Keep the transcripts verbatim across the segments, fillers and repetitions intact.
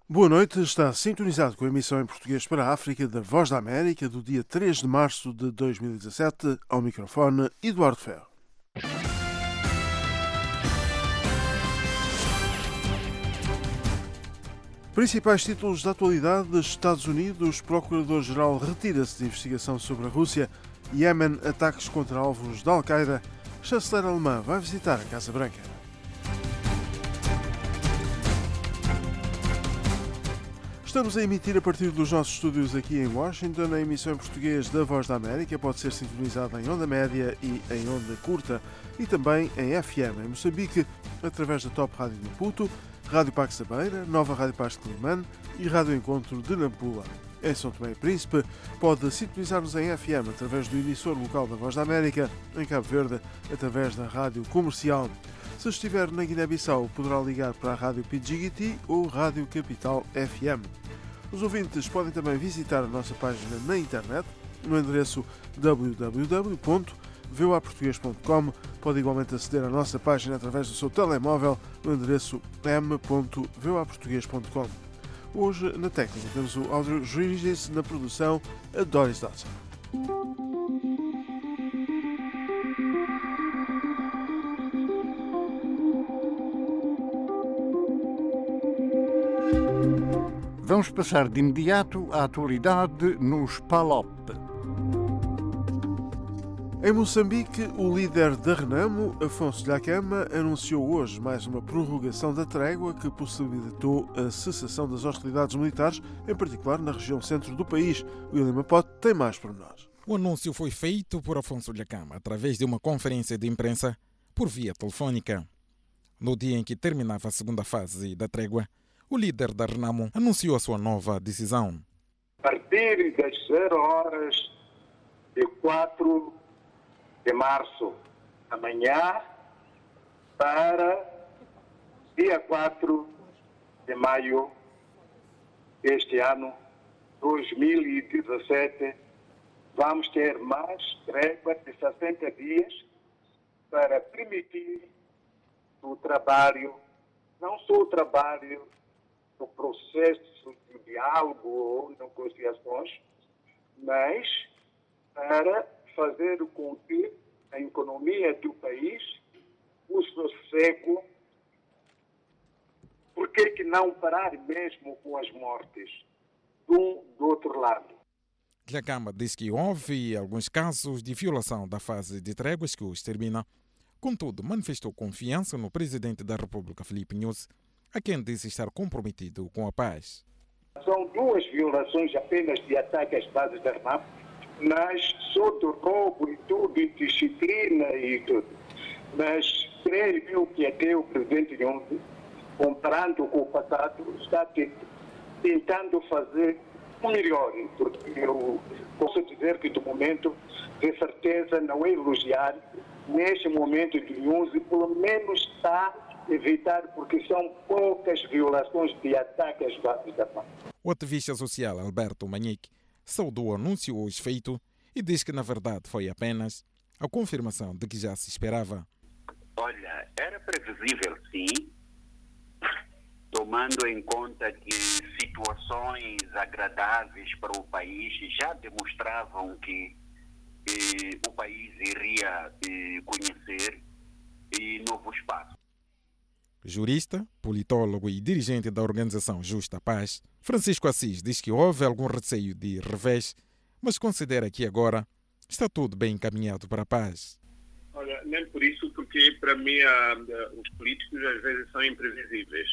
Boa noite, está sintonizado com a emissão em português para a África da Voz da América do dia três de março de dois mil e dezassete, ao microfone Eduardo Ferro. Principais títulos da atualidade: Estados Unidos, Procurador-Geral retira-se de investigação sobre a Rússia, Iémen, ataques contra alvos da Al-Qaeda, chanceler alemã vai visitar a Casa Branca. Estamos a emitir a partir dos nossos estúdios aqui em Washington. A emissão em português da Voz da América pode ser sintonizada em onda média e em onda curta e também em F M em Moçambique, através da Top Rádio de Maputo, Rádio Pax da Beira, Nova Rádio Paz de Climane e Rádio Encontro de Nampula. Em São Tomé e Príncipe, pode sintonizar-nos em F M através do emissor local da Voz da América, em Cabo Verde, através da Rádio Comercial. Se estiver na Guiné-Bissau, poderá ligar para a Rádio Pidjigiti ou Rádio Capital F M. Os ouvintes podem também visitar a nossa página na internet, no endereço w w w ponto v o a português ponto com. Pode igualmente aceder à nossa página através do seu telemóvel, no endereço m ponto v o a português ponto com. Hoje, na técnica, temos o Áudio Jurídicos, na produção, a Doris Dodson. Vamos passar de imediato à atualidade nos P A L O P. Em Moçambique, o líder da Renamo, Afonso Dhlakama, anunciou hoje mais uma prorrogação da trégua que possibilitou a cessação das hostilidades militares, em particular na região centro do país. William Mapote tem mais pormenores. O anúncio foi feito por Afonso Dhlakama através de uma conferência de imprensa por via telefónica. No dia em que terminava a segunda fase da trégua, o líder da Renamo anunciou a sua nova decisão. A partir das zero horas de quatro de março, amanhã, para dia quatro de maio deste ano, dois mil e dezassete, vamos ter mais trégua de sessenta dias para permitir o trabalho, não só o trabalho no processo de diálogo ou negociações, mas para fazer com que a economia do país, o sossego, por que que não parar mesmo com as mortes de um do outro lado? Dhlakama diz que houve alguns casos de violação da fase de tréguas que os termina. Contudo, manifestou confiança no presidente da República, Filipe Nyusi, a quem disse estar comprometido com a paz. São duas violações apenas de ataque às bases da Renamo, mas só do roubo e tudo, de disciplina e tudo. Mas creio eu que até o presidente Nyusi, comparando com o passado, está tentando fazer o melhor, porque eu posso dizer que, do momento, de certeza, não é elogiar, neste momento de Nyusi, pelo menos está a evitar, porque são poucas violações de ataque às bases da paz. O ativista social Alberto Manique saudou o anúncio hoje feito e diz que, na verdade, foi apenas a confirmação de que já se esperava. Olha, era previsível, sim, tomando em conta que situações agradáveis para o país já demonstravam que eh, o país iria eh, conhecer eh, novos passos. Jurista, politólogo e dirigente da organização Justa Paz, Francisco Assis diz que houve algum receio de revés, mas considera que agora está tudo bem encaminhado para a paz. Olha, nem por isso, porque para mim a, a, os políticos às vezes são imprevisíveis.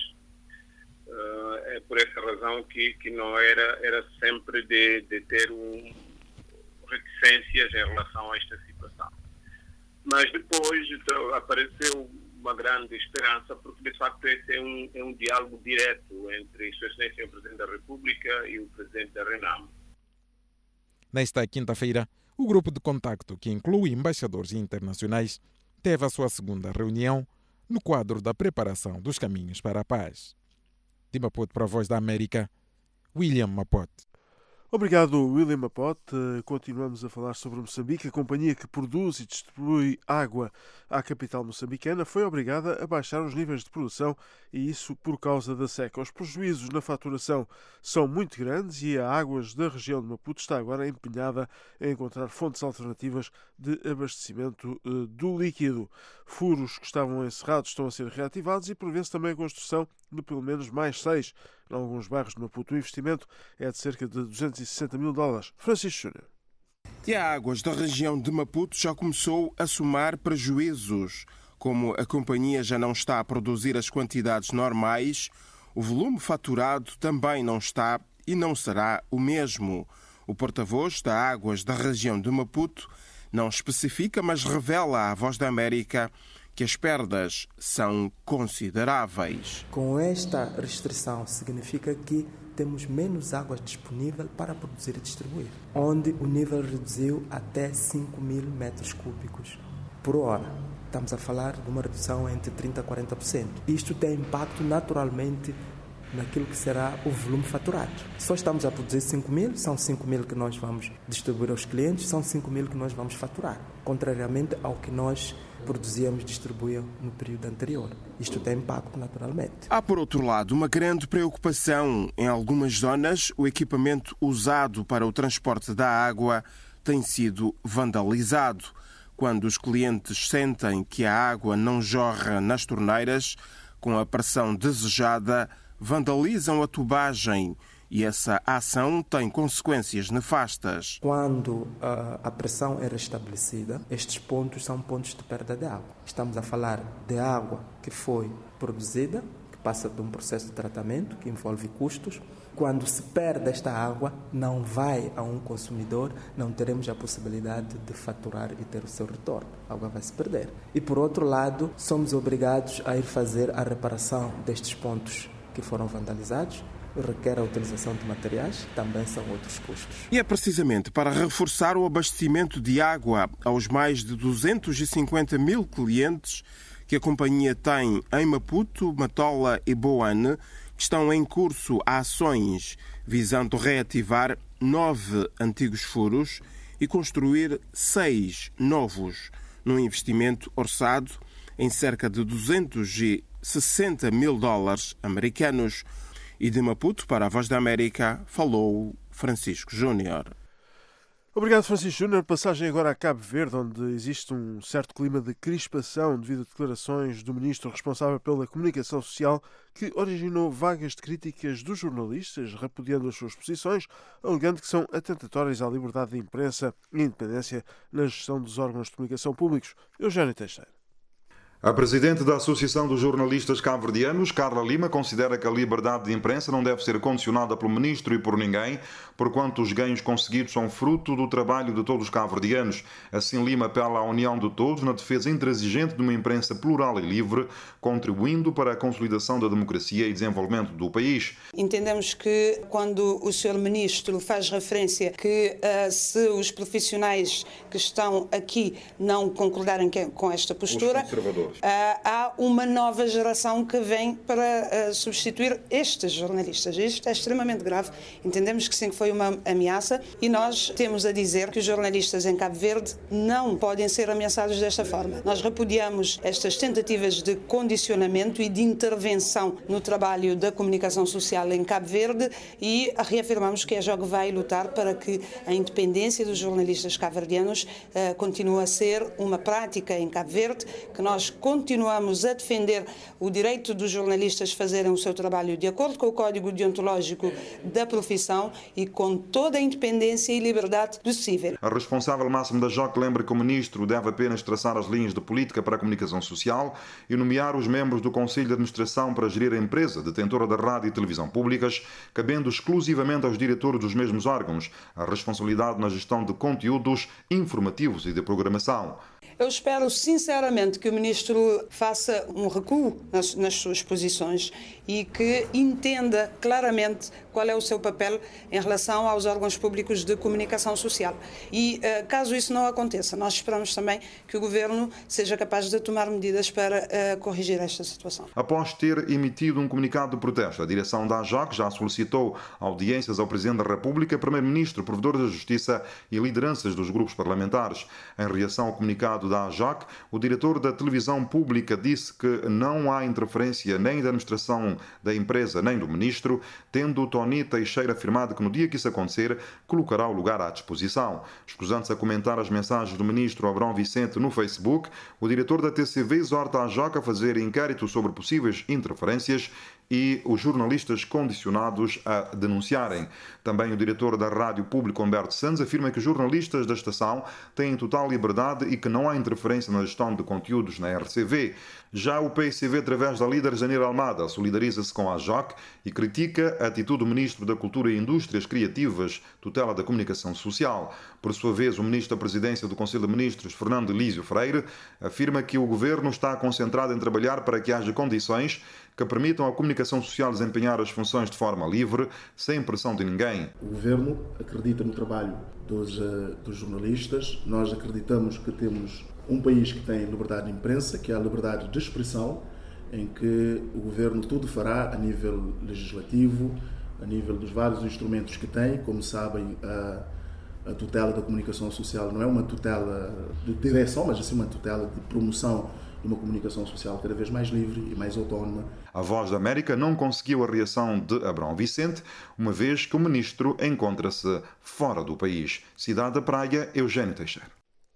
Uh, é por essa razão que, que não era, era sempre de, de ter um, reticências em relação a esta situação. Mas depois então, apareceu uma grande esperança, porque de facto esse é um, é um diálogo direto entre Sua Excelência o Presidente da República e o Presidente da Renamo. Nesta quinta-feira, o grupo de contacto, que inclui embaixadores internacionais, teve a sua segunda reunião no quadro da preparação dos caminhos para a paz. De Maputo para a Voz da América, William Mapote. Obrigado, William Apote. Continuamos a falar sobre Moçambique. A companhia que produz e distribui água à capital moçambicana foi obrigada a baixar os níveis de produção, e isso por causa da seca. Os prejuízos na faturação são muito grandes e a Águas da região de Maputo está agora empenhada em encontrar fontes alternativas de abastecimento do líquido. Furos que estavam encerrados estão a ser reativados e prevê-se também a construção de pelo menos mais seis em alguns bairros de Maputo. O investimento é de cerca de duzentos e sessenta mil dólares. Francisco Júnior. E a Águas da região de Maputo já começou a somar prejuízos. Como a companhia já não está a produzir as quantidades normais, o volume faturado também não está e não será o mesmo. O porta-voz da Águas da região de Maputo não especifica, mas revela à Voz da América que as perdas são consideráveis. Com esta restrição significa que temos menos água disponível para produzir e distribuir, onde o nível reduziu até cinco mil metros cúbicos por hora. Estamos a falar de uma redução entre trinta por cento a quarenta por cento. Isto tem impacto naturalmente naquilo que será o volume faturado. Só estamos a produzir cinco mil, são cinco mil que nós vamos distribuir aos clientes, são cinco mil que nós vamos faturar, contrariamente ao que nós produzíamos e distribuíamos no período anterior. Isto tem impacto naturalmente. Há, por outro lado, uma grande preocupação. Em algumas zonas, o equipamento usado para o transporte da água tem sido vandalizado. Quando os clientes sentem que a água não jorra nas torneiras com a pressão desejada, vandalizam a tubagem e essa ação tem consequências nefastas. Quando uh, a pressão é restabelecida, estes pontos são pontos de perda de água. Estamos a falar de água que foi produzida, que passa por um processo de tratamento que envolve custos. Quando se perde esta água, não vai a um consumidor, não teremos a possibilidade de faturar e ter o seu retorno. A água vai se perder. E por outro lado, somos obrigados a ir fazer a reparação destes pontos que foram vandalizados. Requer a utilização de materiais, também são outros custos. E é precisamente para reforçar o abastecimento de água aos mais de duzentos e cinquenta mil clientes que a companhia tem em Maputo, Matola e Boane, que estão em curso ações visando reativar nove antigos furos e construir seis novos, num investimento orçado em cerca de duzentos e sessenta mil dólares americanos. E de Maputo para a Voz da América falou Francisco Júnior. Obrigado, Francisco Júnior. Passagem agora a Cabo Verde, onde existe um certo clima de crispação devido a declarações do ministro responsável pela comunicação social, que originou vagas de críticas dos jornalistas, repudiando as suas posições, alegando que são atentatórias à liberdade de imprensa e independência na gestão dos órgãos de comunicação públicos. Eugênio Teixeira. A presidente da Associação dos Jornalistas Cabo-Verdianos, Carla Lima, considera que a liberdade de imprensa não deve ser condicionada pelo ministro e por ninguém, porquanto os ganhos conseguidos são fruto do trabalho de todos os cabo-verdianos. Assim, Lima apela à união de todos na defesa intransigente de uma imprensa plural e livre, contribuindo para a consolidação da democracia e desenvolvimento do país. Entendemos que quando o senhor ministro faz referência que uh, se os profissionais que estão aqui não concordarem com esta postura, os conservadores. Uh, há uma nova geração que vem para uh, substituir estes jornalistas. Isto é extremamente grave. Entendemos que sim, que foi uma ameaça e nós temos a dizer que os jornalistas em Cabo Verde não podem ser ameaçados desta forma. Nós repudiamos estas tentativas de condicionamento e de intervenção no trabalho da comunicação social em Cabo Verde e reafirmamos que a J O G vai lutar para que a independência dos jornalistas cabo-verdianos uh, continue a ser uma prática em Cabo Verde, que nós continuamos a defender o direito dos jornalistas fazerem o seu trabalho de acordo com o Código Deontológico da profissão e com toda a independência e liberdade possível. A responsável máxima da J O C lembra que o ministro deve apenas traçar as linhas de política para a comunicação social e nomear os membros do Conselho de Administração para gerir a empresa detentora da rádio e televisão públicas, cabendo exclusivamente aos diretores dos mesmos órgãos a responsabilidade na gestão de conteúdos informativos e de programação. Eu espero sinceramente que o Ministro faça um recuo nas, nas suas posições e que entenda claramente qual é o seu papel em relação aos órgãos públicos de comunicação social. E, caso isso não aconteça, nós esperamos também que o Governo seja capaz de tomar medidas para uh, corrigir esta situação. Após ter emitido um comunicado de protesto, a direção da AJOC já solicitou audiências ao Presidente da República, Primeiro-Ministro, Provedor da Justiça e lideranças dos grupos parlamentares. Em reação ao comunicado da AJOC, o diretor da televisão pública disse que não há interferência nem da administração da empresa nem do Ministro, tendo Tony Teixeira afirmado que no dia que isso acontecer, colocará o lugar à disposição. Escusando-se a comentar as mensagens do Ministro Abrão Vicente no Facebook, o diretor da T C V exorta a AJOC a fazer inquérito sobre possíveis interferências e os jornalistas condicionados a denunciarem. Também o diretor da Rádio Pública, Humberto Santos, afirma que os jornalistas da estação têm total liberdade e que não há interferência na gestão de conteúdos na R C V. Já o P C V, através da líder Janeiro Almada, solidariza-se com a AJOC e critica a atitude do Ministro da Cultura e Indústrias Criativas, tutela da Comunicação Social. Por sua vez, o Ministro da Presidência do Conselho de Ministros, Fernando Elísio Freire, afirma que o Governo está concentrado em trabalhar para que haja condições que permitam à comunicação social desempenhar as funções de forma livre, sem pressão de ninguém. O Governo acredita no trabalho dos, uh, dos jornalistas. Nós acreditamos que temos um país que tem liberdade de imprensa, que é a liberdade de expressão, em que o Governo tudo fará a nível legislativo, a nível dos vários instrumentos que tem. Como sabem, a, a tutela da comunicação social não é uma tutela de direção, mas assim uma tutela de promoção de uma comunicação social cada vez mais livre e mais autónoma. A Voz da América não conseguiu a reação de Abrão Vicente, uma vez que o ministro encontra-se fora do país. Cidade da Praia, Eugênio Teixeira.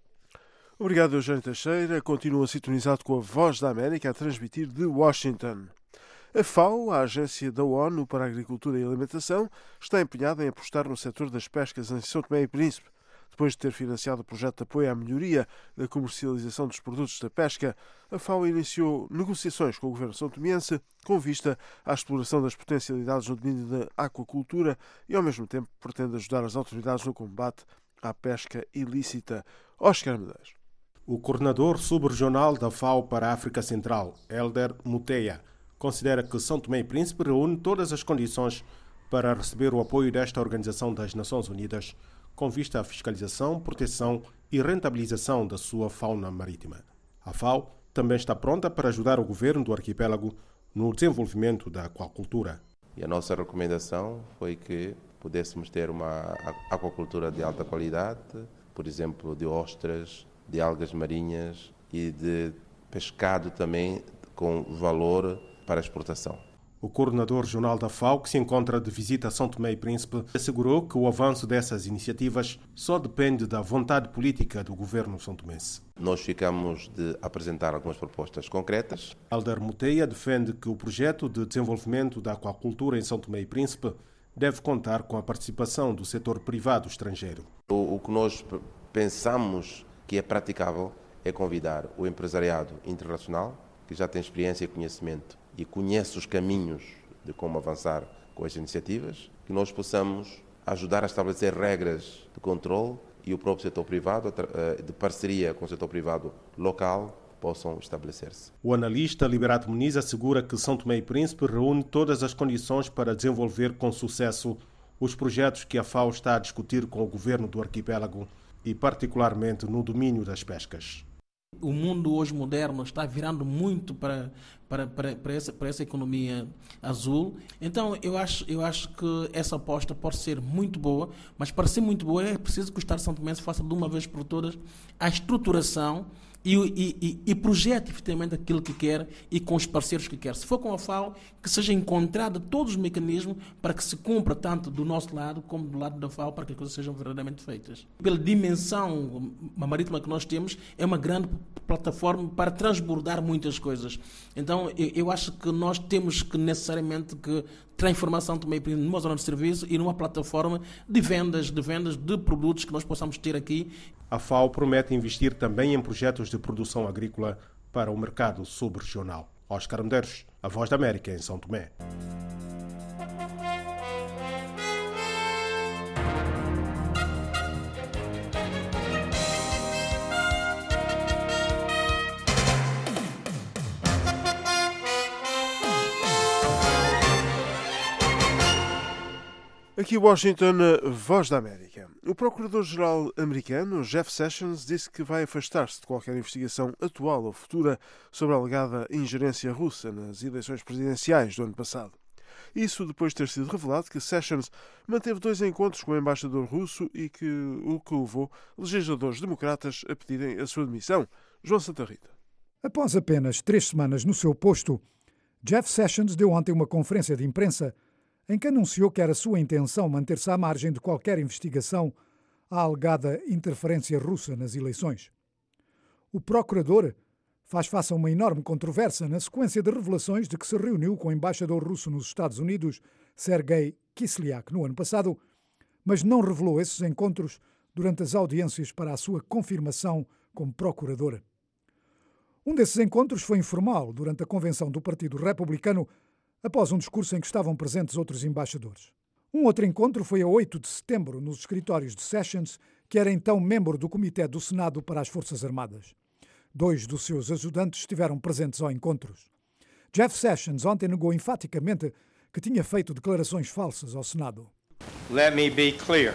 Obrigado, Eugênio Teixeira. Continua sintonizado com a Voz da América a transmitir de Washington. A FAO, a Agência da ONU para a Agricultura e Alimentação, está empenhada em apostar no setor das pescas em São Tomé e Príncipe. Depois de ter financiado o projeto de apoio à melhoria da comercialização dos produtos da pesca, a FAO iniciou negociações com o governo são-tomense com vista à exploração das potencialidades no domínio da aquacultura e, ao mesmo tempo, pretende ajudar as autoridades no combate à pesca ilícita. Oscar Medeiros. O coordenador subregional da FAO para a África Central, Elder Muteia, considera que São Tomé e Príncipe reúne todas as condições para receber o apoio desta Organização das Nações Unidas com vista à fiscalização, proteção e rentabilização da sua fauna marítima. A FAO também está pronta para ajudar o governo do arquipélago no desenvolvimento da aquacultura. E a nossa recomendação foi que pudéssemos ter uma aquacultura de alta qualidade, por exemplo, de ostras, de algas marinhas e de pescado também com valor para exportação. O coordenador regional da FAO, que se encontra de visita a São Tomé e Príncipe, assegurou que o avanço dessas iniciativas só depende da vontade política do governo são-tomense. Nós ficamos de apresentar algumas propostas concretas. Elder Muteia defende que o projeto de desenvolvimento da aquacultura em São Tomé e Príncipe deve contar com a participação do setor privado estrangeiro. O, o que nós pensamos que é praticável é convidar o empresariado internacional, que já tem experiência e conhecimento e conhece os caminhos de como avançar com as iniciativas, que nós possamos ajudar a estabelecer regras de controle e o próprio setor privado, de parceria com o setor privado local, possam estabelecer-se. O analista Liberato Muniz assegura que São Tomé e Príncipe reúne todas as condições para desenvolver com sucesso os projetos que a FAO está a discutir com o governo do arquipélago e particularmente no domínio das pescas. O mundo hoje moderno está virando muito para, para, para, para, essa, para essa economia azul. Então, eu acho, eu acho que essa aposta pode ser muito boa, mas para ser muito boa é preciso que o Estado de São Tomé faça de uma vez por todas a estruturação e, e, e, e projete efetivamente aquilo que quer e com os parceiros que quer. Se for com a FAO, que seja encontrado todos os mecanismos para que se cumpra tanto do nosso lado como do lado da FAO para que as coisas sejam verdadeiramente feitas. Pela dimensão marítima que nós temos, é uma grande plataforma para transbordar muitas coisas. Então, eu, eu acho que nós temos que necessariamente que transformar São Tomé e Príncipe numa zona de serviço e numa plataforma de vendas, de vendas de produtos que nós possamos ter aqui. A FAO promete investir também em projetos de produção agrícola para o mercado subregional. Oscar Medeiros, a Voz da América em São Tomé. Aqui Washington, Voz da América. O procurador-geral americano, Jeff Sessions, disse que vai afastar-se de qualquer investigação atual ou futura sobre a alegada ingerência russa nas eleições presidenciais do ano passado. Isso depois de ter sido revelado que Sessions manteve dois encontros com o embaixador russo e que o que levou legisladores democratas a pedirem a sua demissão. João Santa Rita. Após apenas três semanas no seu posto, Jeff Sessions deu ontem uma conferência de imprensa em que anunciou que era sua intenção manter-se à margem de qualquer investigação à alegada interferência russa nas eleições. O procurador faz face a uma enorme controvérsia na sequência de revelações de que se reuniu com o embaixador russo nos Estados Unidos, Sergei Kislyak, no ano passado, mas não revelou esses encontros durante as audiências para a sua confirmação como procurador. Um desses encontros foi informal, durante a convenção do Partido Republicano, após um discurso em que estavam presentes outros embaixadores. Um outro encontro foi a oito de setembro, nos escritórios de Sessions, que era então membro do Comitê do Senado para as Forças Armadas. Dois dos seus ajudantes estiveram presentes ao encontro. Jeff Sessions ontem negou enfaticamente que tinha feito declarações falsas ao Senado. Let me be clear.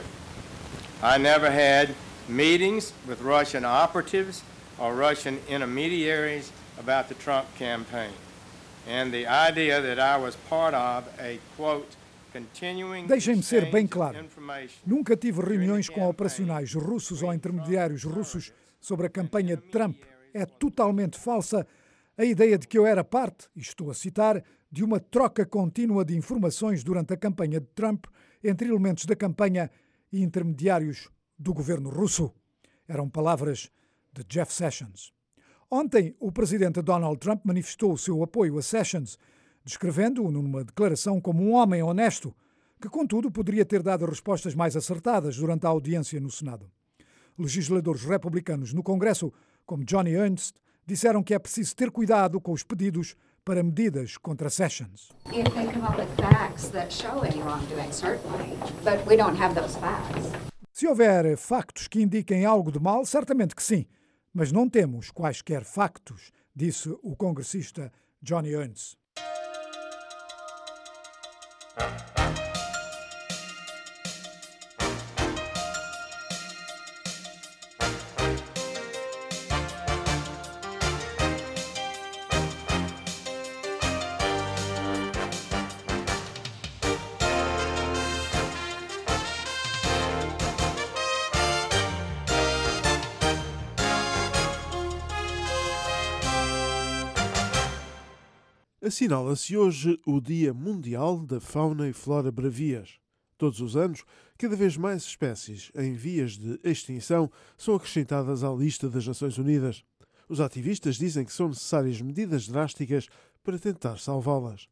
I never had meetings with Russian operatives or Russian intermediaries about the Trump campaign. And the idea that I was part of a, quote, continuing Deixem-me ser bem claro. Nunca tive reuniões com operacionais russos ou intermediários russos sobre a campanha de Trump. É totalmente falsa a ideia de que eu era parte, e estou a citar, de uma troca contínua de informações durante a campanha de Trump entre elementos da campanha e intermediários do governo russo. Eram palavras de Jeff Sessions. Ontem, o presidente Donald Trump manifestou o seu apoio a Sessions, descrevendo-o numa declaração como um homem honesto, que, contudo, poderia ter dado respostas mais acertadas durante a audiência no Senado. Legisladores republicanos no Congresso, como Johnny Ernst, disseram que é preciso ter cuidado com os pedidos para medidas contra Sessions. Se houver factos que indiquem algo de mal, certamente que sim. Mas não temos quaisquer factos, disse o congressista Johnny Ernst. Assinala-se hoje o Dia Mundial da Fauna e Flora Bravias. Todos os anos, cada vez mais espécies em vias de extinção são acrescentadas à lista das Nações Unidas. Os ativistas dizem que são necessárias medidas drásticas para tentar salvá-las.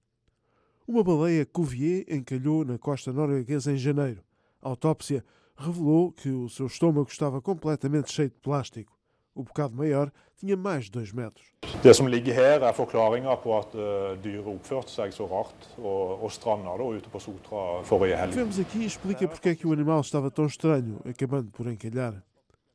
Uma baleia Cuvier encalhou na costa norueguesa em janeiro. A autópsia revelou que o seu estômago estava completamente cheio de plástico. O bocado maior tinha mais de dois metros. Det som ligger her er forklaringa på at uh, dyret oppførte seg så rart og, og stranda da, ute på Sotra forrige helg. O que vemos aqui explica porque é que o animal estava tão estranho, acabando por encalhar.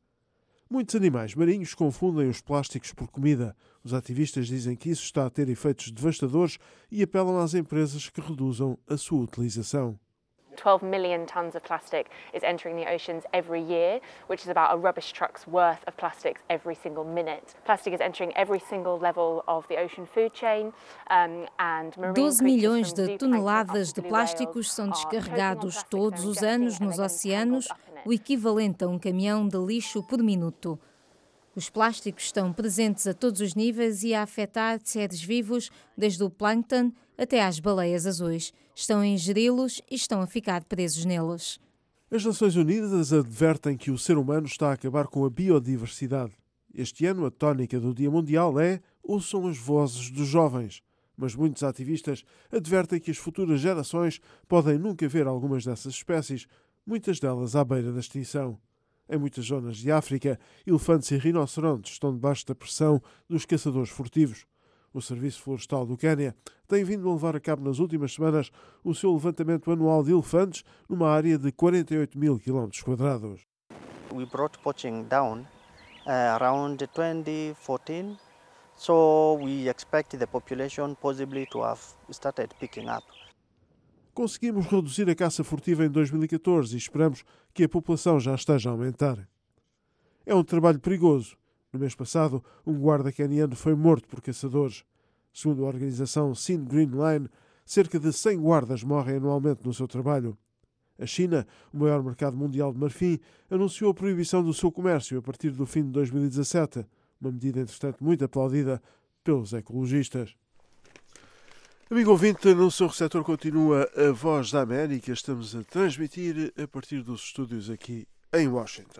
Muitos animais marinhos confundem os plásticos por comida. Os ativistas dizem que isso está a ter efeitos devastadores e apelam às empresas que reduzam a sua utilização. twelve million tons of plastic is entering the oceans every year, which is about a rubbish truck's worth of plastics every single minute. Plastic is entering every single level of the ocean food chain, um, and marine doze milhões de toneladas de plásticos são descarregados todos os anos nos oceanos, o equivalente a um caminhão de lixo por minuto. Os plásticos estão presentes a todos os níveis e a afetar seres vivos, desde o plâncton até às baleias azuis. Estão a ingeri-los e estão a ficar presos neles. As Nações Unidas advertem que o ser humano está a acabar com a biodiversidade. Este ano, a tónica do Dia Mundial é ouçam as vozes dos jovens. Mas muitos ativistas advertem que as futuras gerações podem nunca ver algumas dessas espécies, muitas delas à beira da extinção. Em muitas zonas de África, elefantes e rinocerontes estão debaixo da pressão dos caçadores furtivos. O Serviço Florestal do Quênia tem vindo a levar a cabo nas últimas semanas o seu levantamento anual de elefantes numa área de quarenta e oito mil quilómetros quadrados. We brought poaching down uh, around twenty fourteen, so we expect the population possibly to have started picking up. conseguimos reduzir a caça furtiva em dois mil e catorze e esperamos que a população já esteja a aumentar. É um trabalho perigoso. No mês passado, um guarda queniano foi morto por caçadores. Segundo a organização Sin Green Line, cerca de cem guardas morrem anualmente no seu trabalho. A China, o maior mercado mundial de marfim, anunciou a proibição do seu comércio a partir do fim de dois mil e dezassete, uma medida, entretanto, muito aplaudida pelos ecologistas. Amigo ouvinte, no seu receptor continua a Voz da América. Estamos a transmitir a partir dos estúdios aqui em Washington.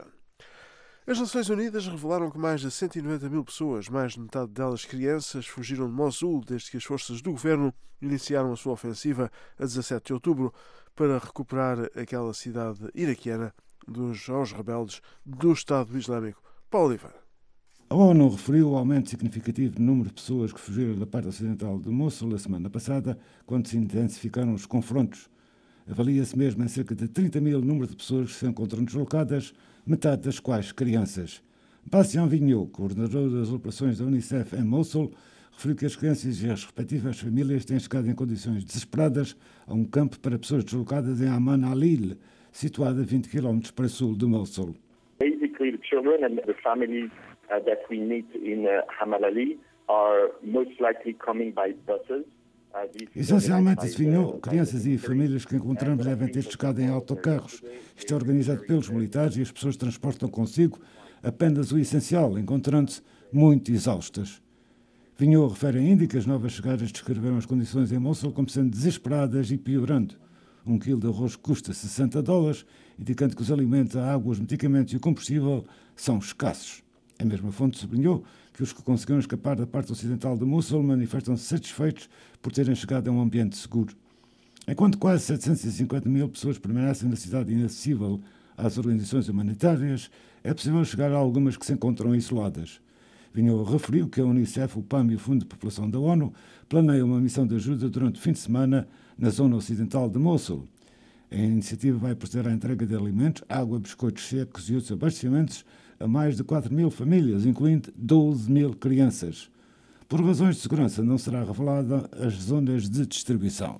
As Nações Unidas revelaram que mais de cento e noventa mil pessoas, mais de metade delas crianças, fugiram de Mossul desde que as forças do governo iniciaram a sua ofensiva a dezassete de outubro para recuperar aquela cidade iraquiana dos aos rebeldes do Estado Islâmico. Paulo Oliveira. A ONU referiu o aumento significativo do número de pessoas que fugiram da parte ocidental de Mossul a semana passada, quando se intensificaram os confrontos. Avalia-se mesmo em cerca de trinta mil o número de pessoas que se encontram deslocadas, metade das quais crianças. Bastian Vigneault, coordenador das operações da Unicef em Mossul, referiu que as crianças e as respectivas famílias têm chegado em condições desesperadas a um campo para pessoas deslocadas em Aman al-Hil, situado a vinte quilómetros para sul de Mossul. Basically, the children and the families uh, that we meet in uh, Aman al-Hil are most likely coming by buses. Essencialmente, adivinhou, crianças e famílias que encontramos devem ter chegado em autocarros. Isto é organizado pelos militares e as pessoas transportam consigo apenas o essencial, encontrando-se muito exaustas. Vigneault refere ainda que as novas chegadas descreveram as condições em Mossul como sendo desesperadas e piorando. Um quilo de arroz custa sessenta dólares, indicando que os alimentos, a água, os medicamentos e o combustível são escassos. A mesma fonte sublinhou que os que conseguiram escapar da parte ocidental de Mossul manifestam-se satisfeitos por terem chegado a um ambiente seguro. Enquanto quase setecentas e cinquenta mil pessoas permanecem na cidade inacessível às organizações humanitárias, é possível chegar a algumas que se encontram isoladas. Vigneault referiu que a Unicef, o P A M e o Fundo de População da ONU planeiam uma missão de ajuda durante o fim de semana na zona ocidental de Mossul. A iniciativa vai proceder à entrega de alimentos, água, biscoitos secos e outros abastecimentos a mais de quatro mil famílias, incluindo doze mil crianças. Por razões de segurança, não será revelada as zonas de distribuição.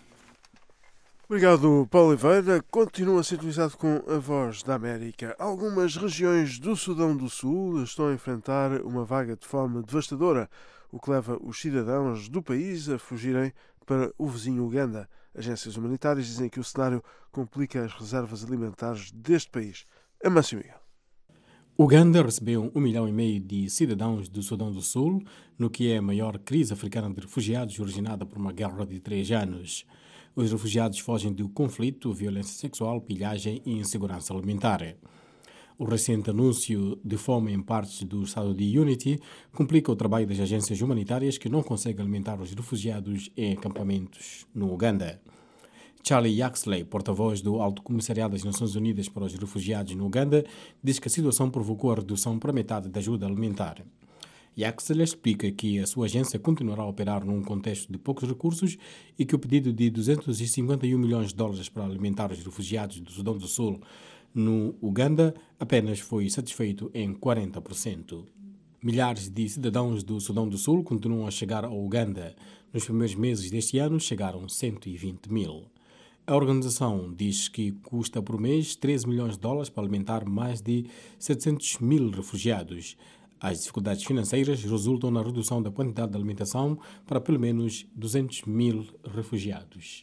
Obrigado, Paulo Oliveira. Continua sintonizado com a Voz da América. Algumas regiões do Sudão do Sul estão a enfrentar uma vaga de fome devastadora, o que leva os cidadãos do país a fugirem para o vizinho Uganda. Agências humanitárias dizem que o cenário complica as reservas alimentares deste país. Amâncio Miguel. Uganda recebeu um milhão e meio de cidadãos do Sudão do Sul, no que é a maior crise africana de refugiados originada por uma guerra de três anos. Os refugiados fogem do conflito, violência sexual, pilhagem e insegurança alimentar. O recente anúncio de fome em partes do estado de Unity complica o trabalho das agências humanitárias que não conseguem alimentar os refugiados em acampamentos no Uganda. Charlie Yaxley, porta-voz do Alto Comissariado das Nações Unidas para os Refugiados no Uganda, diz que a situação provocou a redução para metade da ajuda alimentar. Yaxley explica que a sua agência continuará a operar num contexto de poucos recursos e que o pedido de duzentos e cinquenta e um milhões de dólares para alimentar os refugiados do Sudão do Sul no Uganda apenas foi satisfeito em quarenta por cento. Milhares de cidadãos do Sudão do Sul continuam a chegar ao Uganda. Nos primeiros meses deste ano chegaram cento e vinte mil. A organização diz que custa por mês treze milhões de dólares para alimentar mais de setecentos mil refugiados. As dificuldades financeiras resultam na redução da quantidade de alimentação para pelo menos duzentos mil refugiados.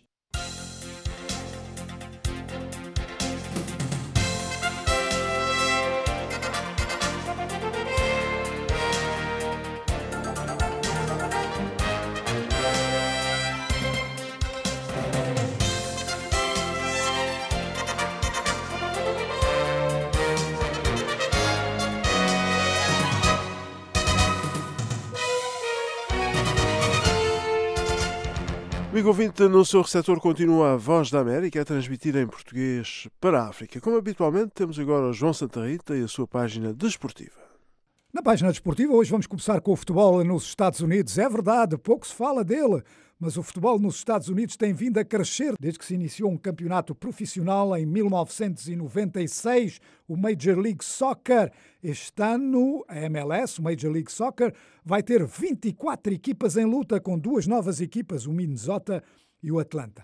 Amigo ouvinte, no seu receptor continua a Voz da América a transmitir em português para a África. Como habitualmente, temos agora o João Santa Rita e a sua página desportiva. Na página desportiva, hoje vamos começar com o futebol nos Estados Unidos. É verdade, pouco se fala dele, mas o futebol nos Estados Unidos tem vindo a crescer desde que se iniciou um campeonato profissional em mil novecentos e noventa e seis, o Major League Soccer. Este ano, a M L S, o Major League Soccer, vai ter vinte e quatro equipas em luta, com duas novas equipas, o Minnesota e o Atlanta.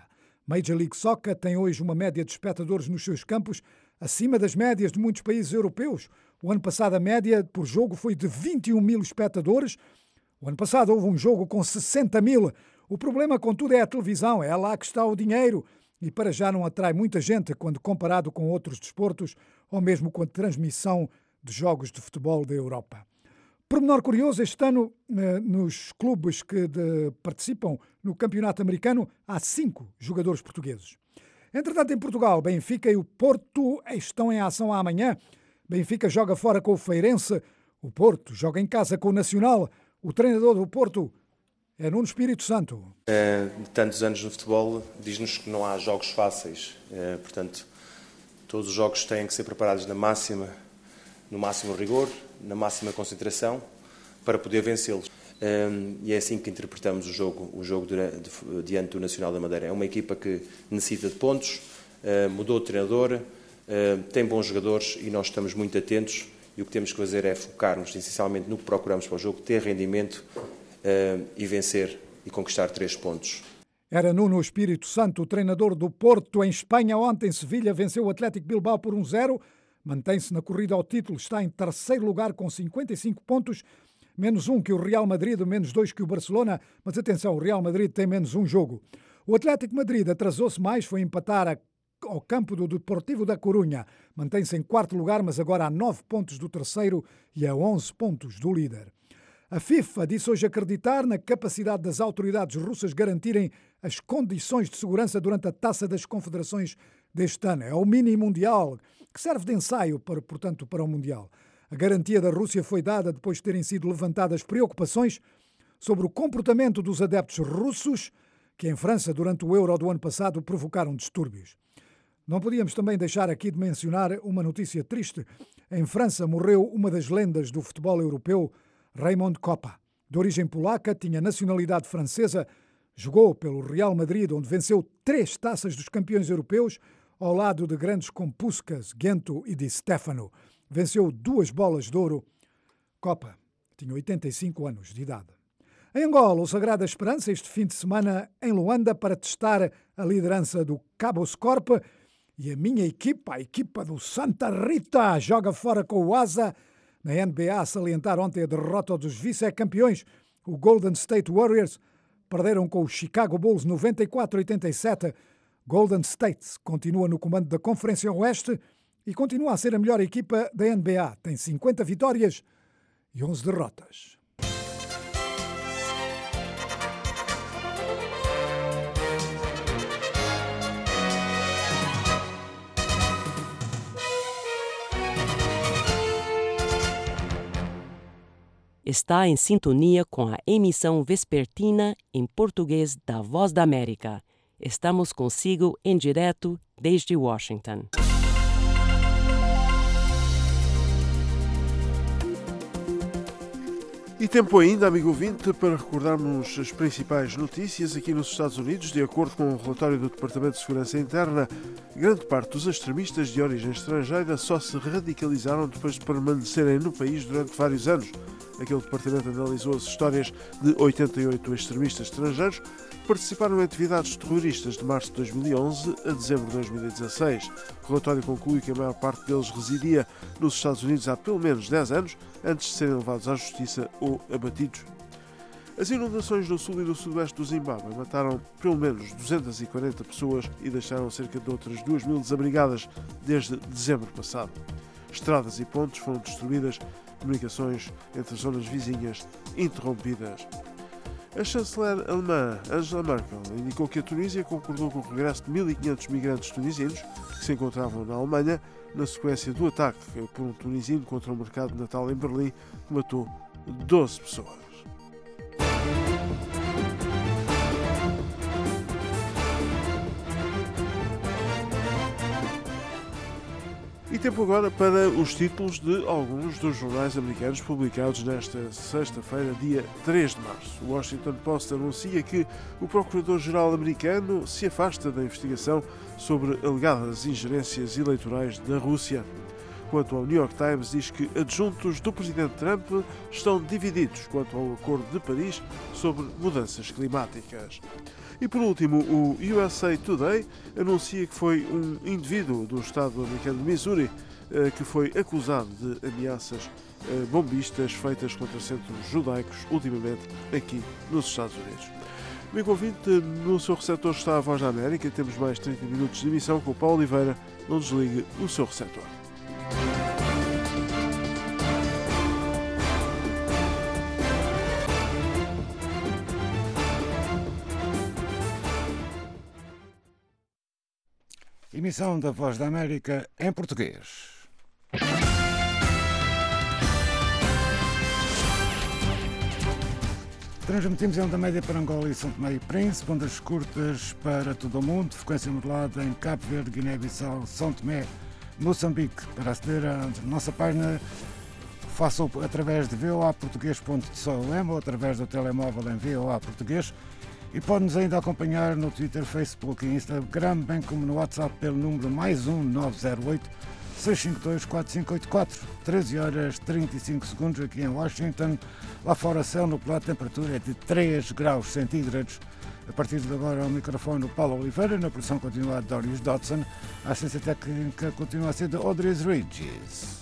Major League Soccer tem hoje uma média de espectadores nos seus campos acima das médias de muitos países europeus. O ano passado a média por jogo foi de vinte e um mil espectadores. O ano passado houve um jogo com sessenta mil. O problema, contudo, é a televisão. É lá que está o dinheiro. E para já não atrai muita gente quando comparado com outros desportos ou mesmo com a transmissão de jogos de futebol da Europa. Pormenor curioso, este ano, nos clubes que de, participam no campeonato americano, há cinco jogadores portugueses. Entretanto, em Portugal, Benfica e o Porto estão em ação amanhã. Benfica joga fora com o Feirense, o Porto joga em casa com o Nacional. O treinador do Porto é Nuno Espírito Santo. É, de tantos anos no futebol, diz-nos que não há jogos fáceis. É, portanto, todos os jogos têm que ser preparados na máxima, no máximo rigor, na máxima concentração, para poder vencê-los. É, e é assim que interpretamos o jogo, o jogo diante do Nacional da Madeira. É uma equipa que necessita de pontos, é, mudou de treinador, é, tem bons jogadores e nós estamos muito atentos. E o que temos que fazer é focar-nos essencialmente no que procuramos para o jogo, ter rendimento uh, e vencer e conquistar três pontos. Era Nuno Espírito Santo, o treinador do Porto. Em Espanha, ontem, Sevilha venceu o Atlético Bilbao por um zero. Mantém-se na corrida ao título, está em terceiro lugar com cinquenta e cinco pontos, menos um que o Real Madrid, menos dois que o Barcelona. Mas atenção, o Real Madrid tem menos um jogo. O Atlético Madrid atrasou-se mais, foi empatar a ao campo do Deportivo da Corunha. Mantém-se em quarto lugar, mas agora há nove pontos do terceiro e a onze pontos do líder. A FIFA disse hoje acreditar na capacidade das autoridades russas garantirem as condições de segurança durante a Taça das Confederações deste ano. É o mini mundial, que serve de ensaio, para, portanto, para o Mundial. A garantia da Rússia foi dada depois de terem sido levantadas preocupações sobre o comportamento dos adeptos russos, que em França, durante o Euro do ano passado, provocaram distúrbios. Não podíamos também deixar aqui de mencionar uma notícia triste. Em França morreu uma das lendas do futebol europeu, Raymond Kopa. De origem polaca, tinha nacionalidade francesa, jogou pelo Real Madrid, onde venceu três taças dos campeões europeus, ao lado de grandes como Puskás, Gento e Di Stefano. Venceu duas bolas de ouro. Kopa tinha oitenta e cinco anos de idade. Em Angola, o Sagrada Esperança, este fim de semana em Luanda, para testar a liderança do Cabo Scorp. E a minha equipa, a equipa do Santa Rita, joga fora com o Asa. Na N B A, a salientar ontem a derrota dos vice-campeões, o Golden State Warriors, perderam com o Chicago Bulls noventa e quatro a oitenta e sete. Golden State continua no comando da Conferência Oeste e continua a ser a melhor equipa da N B A. Tem cinquenta vitórias e onze derrotas. Está em sintonia com a emissão vespertina em português da Voz da América. Estamos consigo em direto desde Washington. E tempo ainda, amigo ouvinte, para recordarmos as principais notícias aqui nos Estados Unidos. De acordo com o relatório do Departamento de Segurança Interna, grande parte dos extremistas de origem estrangeira só se radicalizaram depois de permanecerem no país durante vários anos. Aquele departamento analisou as histórias de oitenta e oito extremistas estrangeiros que participaram em atividades terroristas de março de dois mil e onze a dezembro de dois mil e dezasseis. O relatório conclui que a maior parte deles residia nos Estados Unidos há pelo menos dez anos, antes de serem levados à justiça ou abatidos. As inundações no sul e no sudoeste do Zimbábue mataram pelo menos duzentas e quarenta pessoas e deixaram cerca de outras duas mil desabrigadas desde dezembro passado. Estradas e pontes foram destruídas, comunicações entre zonas vizinhas interrompidas. A chanceler alemã Angela Merkel indicou que a Tunísia concordou com o regresso de mil e quinhentos migrantes tunisinos que se encontravam na Alemanha na sequência do ataque por um tunisino contra o mercado de Natal em Berlim, que matou doze pessoas. E tempo agora para os títulos de alguns dos jornais americanos publicados nesta sexta-feira, dia três de março. O Washington Post anuncia que o Procurador-Geral americano se afasta da investigação sobre alegadas ingerências eleitorais da Rússia. Quanto ao New York Times, diz que adjuntos do presidente Trump estão divididos quanto ao Acordo de Paris sobre mudanças climáticas. E por último, o U S A Today anuncia que foi um indivíduo do estado americano de Missouri que foi acusado de ameaças bombistas feitas contra centros judaicos ultimamente aqui nos Estados Unidos. Amigo ouvinte, no seu receptor está a Voz da América. Temos mais trinta minutos de emissão com o Paulo Oliveira. Não desligue o seu receptor. Emissão da Voz da América em português. Transmitimos em onda média para Angola e São Tomé e Príncipe, ondas curtas para todo o mundo, frequência modulada em Cabo Verde, Guiné-Bissau, São Tomé, Moçambique. Para aceder à nossa página, faça-o através de v o a português ponto com ou através do telemóvel em V O A Português. E pode-nos ainda acompanhar no Twitter, Facebook e Instagram, bem como no WhatsApp pelo número mais um nove zero oito, seis cinco dois, quatro cinco oito quatro. treze horas e trinta e cinco segundos aqui em Washington. Lá fora, céu nublado, a temperatura é de três graus centígrados. A partir de agora, ao microfone o Paulo Oliveira, na produção continua a Doris Dodson. A assistência técnica continua a ser de Audrey Regis.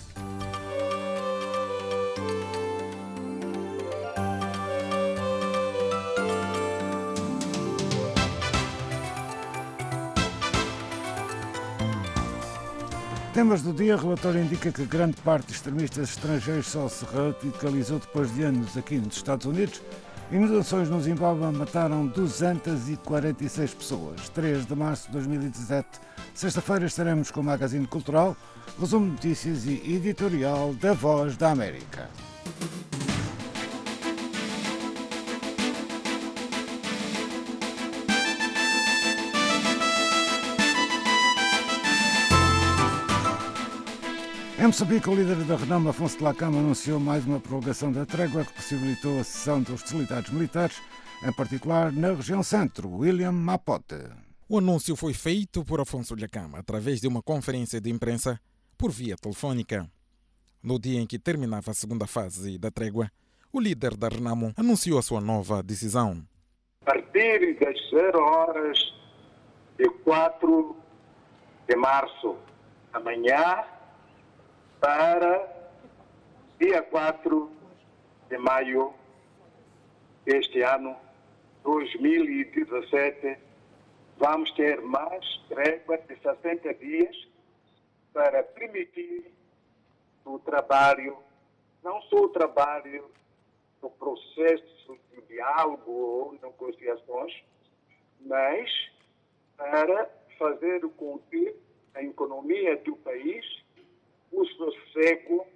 Temas do dia, o relatório indica que grande parte de extremistas estrangeiros só se radicalizou depois de anos aqui nos Estados Unidos. Inundações no Zimbábue mataram duzentas e quarenta e seis pessoas. três de março de dois mil e dezassete, sexta-feira, estaremos com o Magazine Cultural, resumo de notícias e editorial da Voz da América. Em Moçambique, o líder da Renamo, Afonso de Lacama, anunciou mais uma prorrogação da trégua que possibilitou a cessão de hostilidades militares, em particular na região centro. William Mapote. O anúncio foi feito por Afonso de Lacama através de uma conferência de imprensa por via telefónica. No dia em que terminava a segunda fase da trégua, o líder da Renamo anunciou a sua nova decisão. A partir das zero horas de quatro de março, amanhã, para dia quatro de maio deste ano, dois mil e dezassete, vamos ter mais trégua de sessenta dias para permitir o trabalho, não só o trabalho do processo de diálogo ou negociações, mas para fazer com que a economia do país o sossego.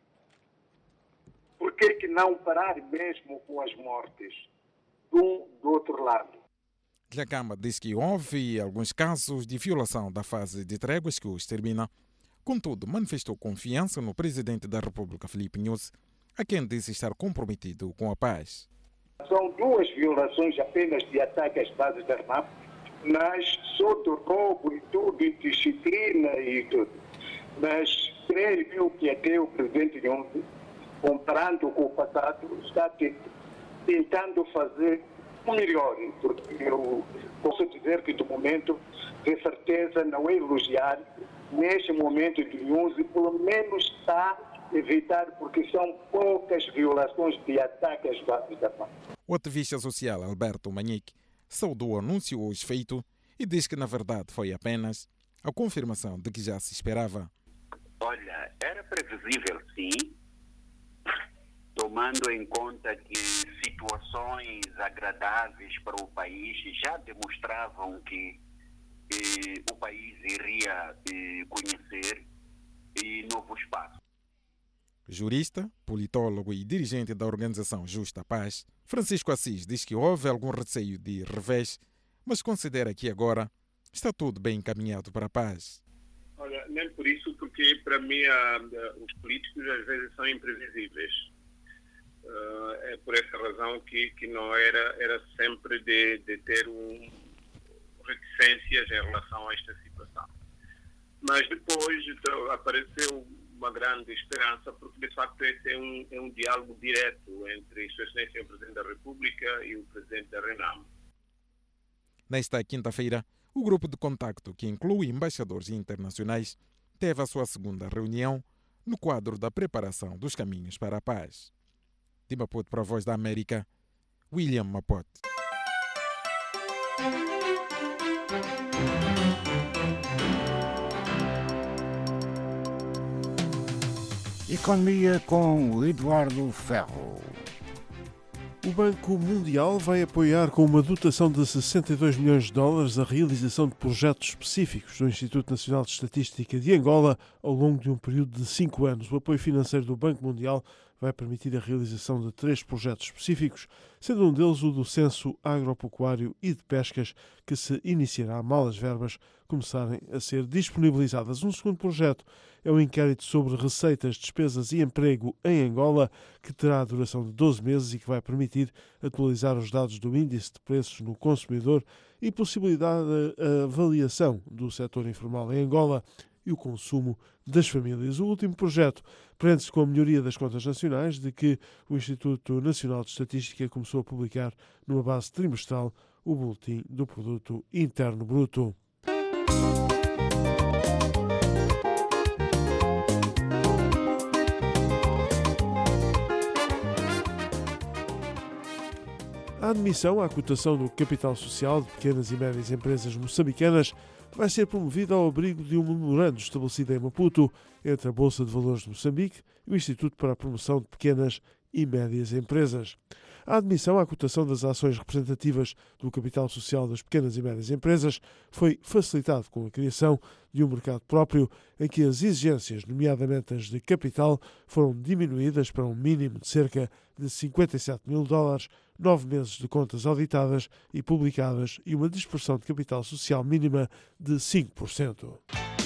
Por que que não parar mesmo com as mortes do, do outro lado? Lacama diz que houve alguns casos de violação da fase de tréguas que os termina. Contudo, manifestou confiança no presidente da República, Filipe Nyusi, a quem disse estar comprometido com a paz. São duas violações apenas de ataque às bases da Renamo, mas só do roubo e tudo, e disciplina e tudo. Mas creio eu que até o presidente Nyusi, comparando com o passado, está tentando fazer o melhor, porque eu posso dizer que, do momento, de certeza, não é elogiar, neste momento de Nyusi, pelo menos está a evitar, porque são poucas violações de ataque às bases da paz. O ativista social Alberto Manique saudou o anúncio hoje feito e diz que, na verdade, foi apenas a confirmação de que já se esperava. Olha, era previsível, sim, tomando em conta que situações agradáveis para o país já demonstravam que eh, o país iria eh, conhecer eh, novos passos. Jurista, politólogo e dirigente da organização Justa Paz, Francisco Assis diz que houve algum receio de revés, mas considera que agora está tudo bem encaminhado para a paz. Olha, nem por isso, porque para mim a, a, os políticos às vezes são imprevisíveis. Uh, é por essa razão que, que não era, era sempre de, de ter um, reticências em relação a esta situação. Mas depois então, apareceu uma grande esperança, porque de facto esse é um, é um diálogo direto entre Sua Excelência o Presidente da República e o Presidente da RENAM. Nesta quinta-feira, o grupo de contacto, que inclui embaixadores internacionais, teve a sua segunda reunião no quadro da preparação dos caminhos para a paz. De Maputo para a Voz da América, William Mapote. Economia com o Eduardo Ferro. O Banco Mundial vai apoiar com uma dotação de sessenta e dois milhões de dólares a realização de projetos específicos do Instituto Nacional de Estatística de Angola ao longo de um período de cinco anos. O apoio financeiro do Banco Mundial vai permitir a realização de três projetos específicos, sendo um deles o do Censo Agropecuário e de Pescas, que se iniciará mal as verbas começarem a ser disponibilizadas. Um segundo projeto é o inquérito sobre receitas, despesas e emprego em Angola, que terá a duração de doze meses e que vai permitir atualizar os dados do índice de preços no consumidor e possibilitar a avaliação do setor informal em Angola e o consumo das famílias. O último projeto prende-se com a melhoria das contas nacionais, de que o Instituto Nacional de Estatística começou a publicar numa base trimestral o Boletim do Produto Interno Bruto. A admissão à cotação do capital social de pequenas e médias empresas moçambicanas vai ser promovida ao abrigo de um memorando estabelecido em Maputo entre a Bolsa de Valores de Moçambique e o Instituto para a Promoção de Pequenas e Médias Empresas. A admissão à cotação das ações representativas do capital social das pequenas e médias empresas foi facilitado com a criação de um mercado próprio em que as exigências, nomeadamente as de capital, foram diminuídas para um mínimo de cerca de cinquenta e sete mil dólares, nove meses de contas auditadas e publicadas e uma dispersão de capital social mínima de cinco por cento.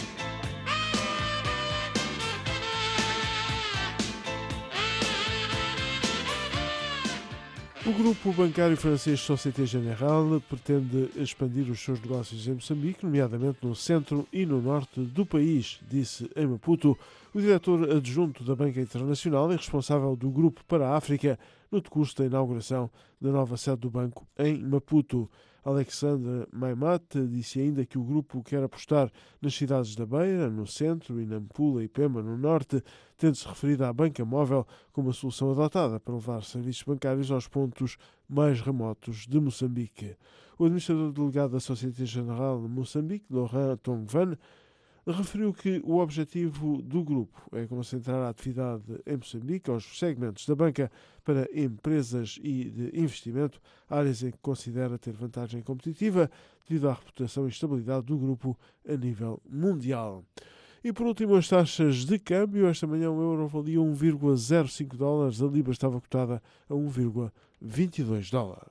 O grupo bancário francês Société Générale pretende expandir os seus negócios em Moçambique, nomeadamente no centro e no norte do país, disse em Maputo o diretor adjunto da Banca Internacional e responsável do grupo para a África no decurso da inauguração da nova sede do banco em Maputo. Alexandre Maimat disse ainda que o grupo quer apostar nas cidades da Beira, no centro, e Nampula e Pemba, no norte, tendo-se referido à banca móvel como a solução adotada para levar serviços bancários aos pontos mais remotos de Moçambique. O administrador delegado da Société Générale de Moçambique, Laurent Tongvan, referiu que o objetivo do grupo é concentrar a atividade em Moçambique aos segmentos da banca para empresas e de investimento, áreas em que considera ter vantagem competitiva devido à reputação e estabilidade do grupo a nível mundial. E por último, as taxas de câmbio. Esta manhã o euro valia um vírgula zero cinco dólares, a libra estava cotada a um vírgula vinte e dois dólares.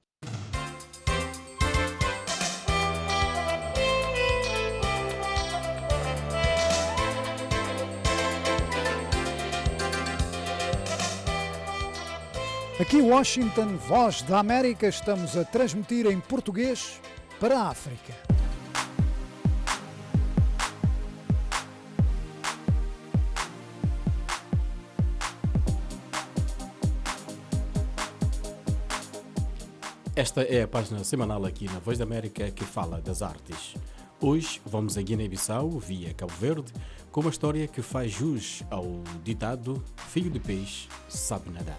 Aqui em Washington, Voz da América, estamos a transmitir em português para a África. Esta é a página semanal aqui na Voz da América que fala das artes. Hoje vamos a Guiné-Bissau, via Cabo Verde, com uma história que faz jus ao ditado "Filho de peixe sabe nadar".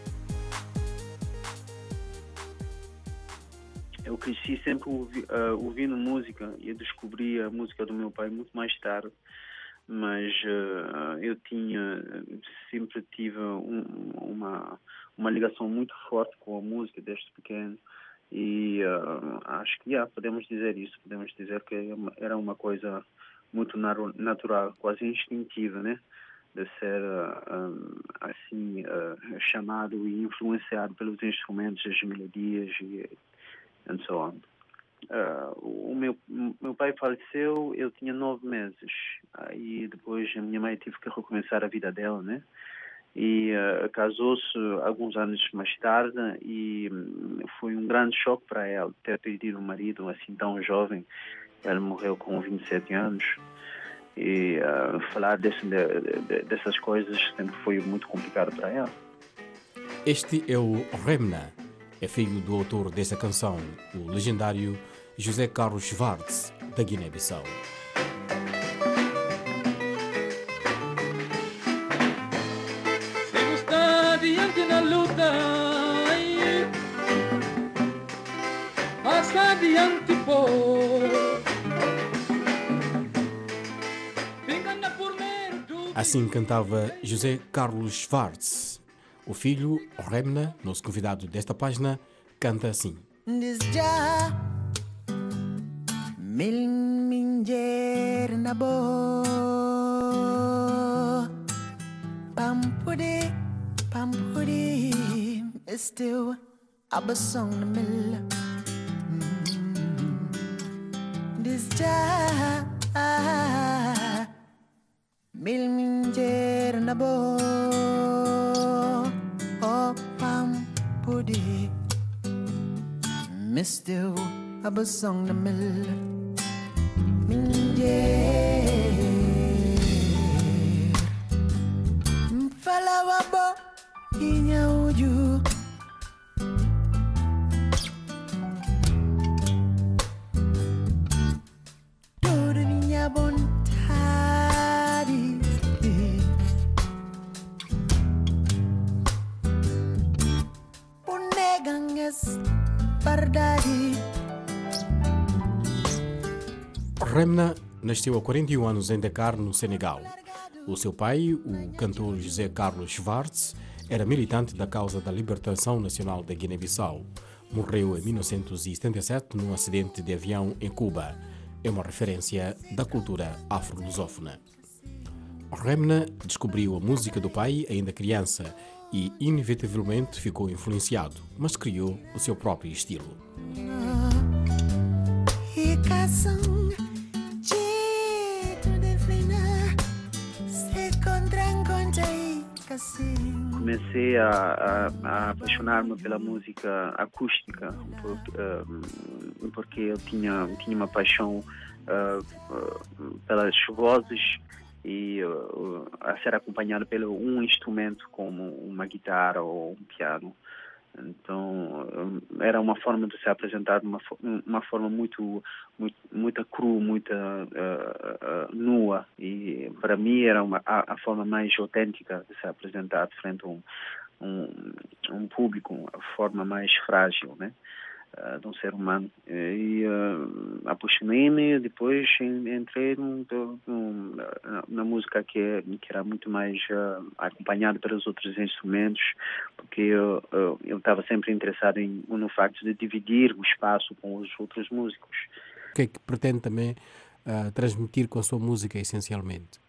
Eu cresci sempre ouvi, uh, ouvindo música e eu descobri a música do meu pai muito mais tarde, mas uh, eu tinha, sempre tive um, uma, uma ligação muito forte com a música desde pequeno e uh, acho que yeah, podemos dizer isso, podemos dizer que era uma coisa muito natural, quase instintiva, né? De ser uh, um, assim uh, chamado e influenciado pelos instrumentos, as melodias e and so on. Uh, o meu, meu pai faleceu, eu tinha nove meses. Aí depois a minha mãe teve que recomeçar a vida dela, né? E uh, casou-se alguns anos mais tarde e um, foi um grande choque para ela ter perdido um marido assim tão jovem. Ela morreu com vinte e sete anos. e uh, falar desse, de, de, dessas coisas sempre foi muito complicado para ela. Este é o Remna, é filho do autor dessa canção, o legendário José Carlos Schwartz, da Guiné-Bissau. Se está diante na luta, passa adiante, pô. Assim cantava José Carlos Schwartz. O filho, Remna, nosso convidado desta página, canta assim. Desja milminger na bo pampudi pampudi estiu abasong na mil desja milminger na bo oh pampudi Mister Abasong na mil Minjer Mfalawa bo Inya uju Todo niya bontadi Puneganges Pardadi. Remna nasceu há quarenta e um anos em Dakar, no Senegal. O seu pai, o cantor José Carlos Schwartz, era militante da causa da libertação nacional da Guiné-Bissau. Morreu em mil novecentos e setenta e sete num acidente de avião em Cuba. É uma referência da cultura afro-lusófona. Remna descobriu a música do pai ainda criança e, inevitavelmente, ficou influenciado, mas criou o seu próprio estilo. Comecei a, a, a apaixonar-me pela música acústica, por, uh, porque eu tinha, tinha uma paixão uh, uh, pelas vozes e uh, a ser acompanhado pelo um instrumento como uma guitarra ou um piano. Então era uma forma de se apresentar de uma, uma forma muito muito muito cru, muito uh, uh, nua, e para mim era uma, a, a forma mais autêntica de se apresentar de frente a um, um, um público, a forma mais frágil, né? Uh, de um ser humano. E uh, apaixonei-me, depois entrei no, no, na, na música que, que era muito mais uh, acompanhada pelos outros instrumentos, porque eu eu estava sempre interessado em, no facto de dividir o espaço com os outros músicos. O que é que pretende também uh, transmitir com a sua música, essencialmente?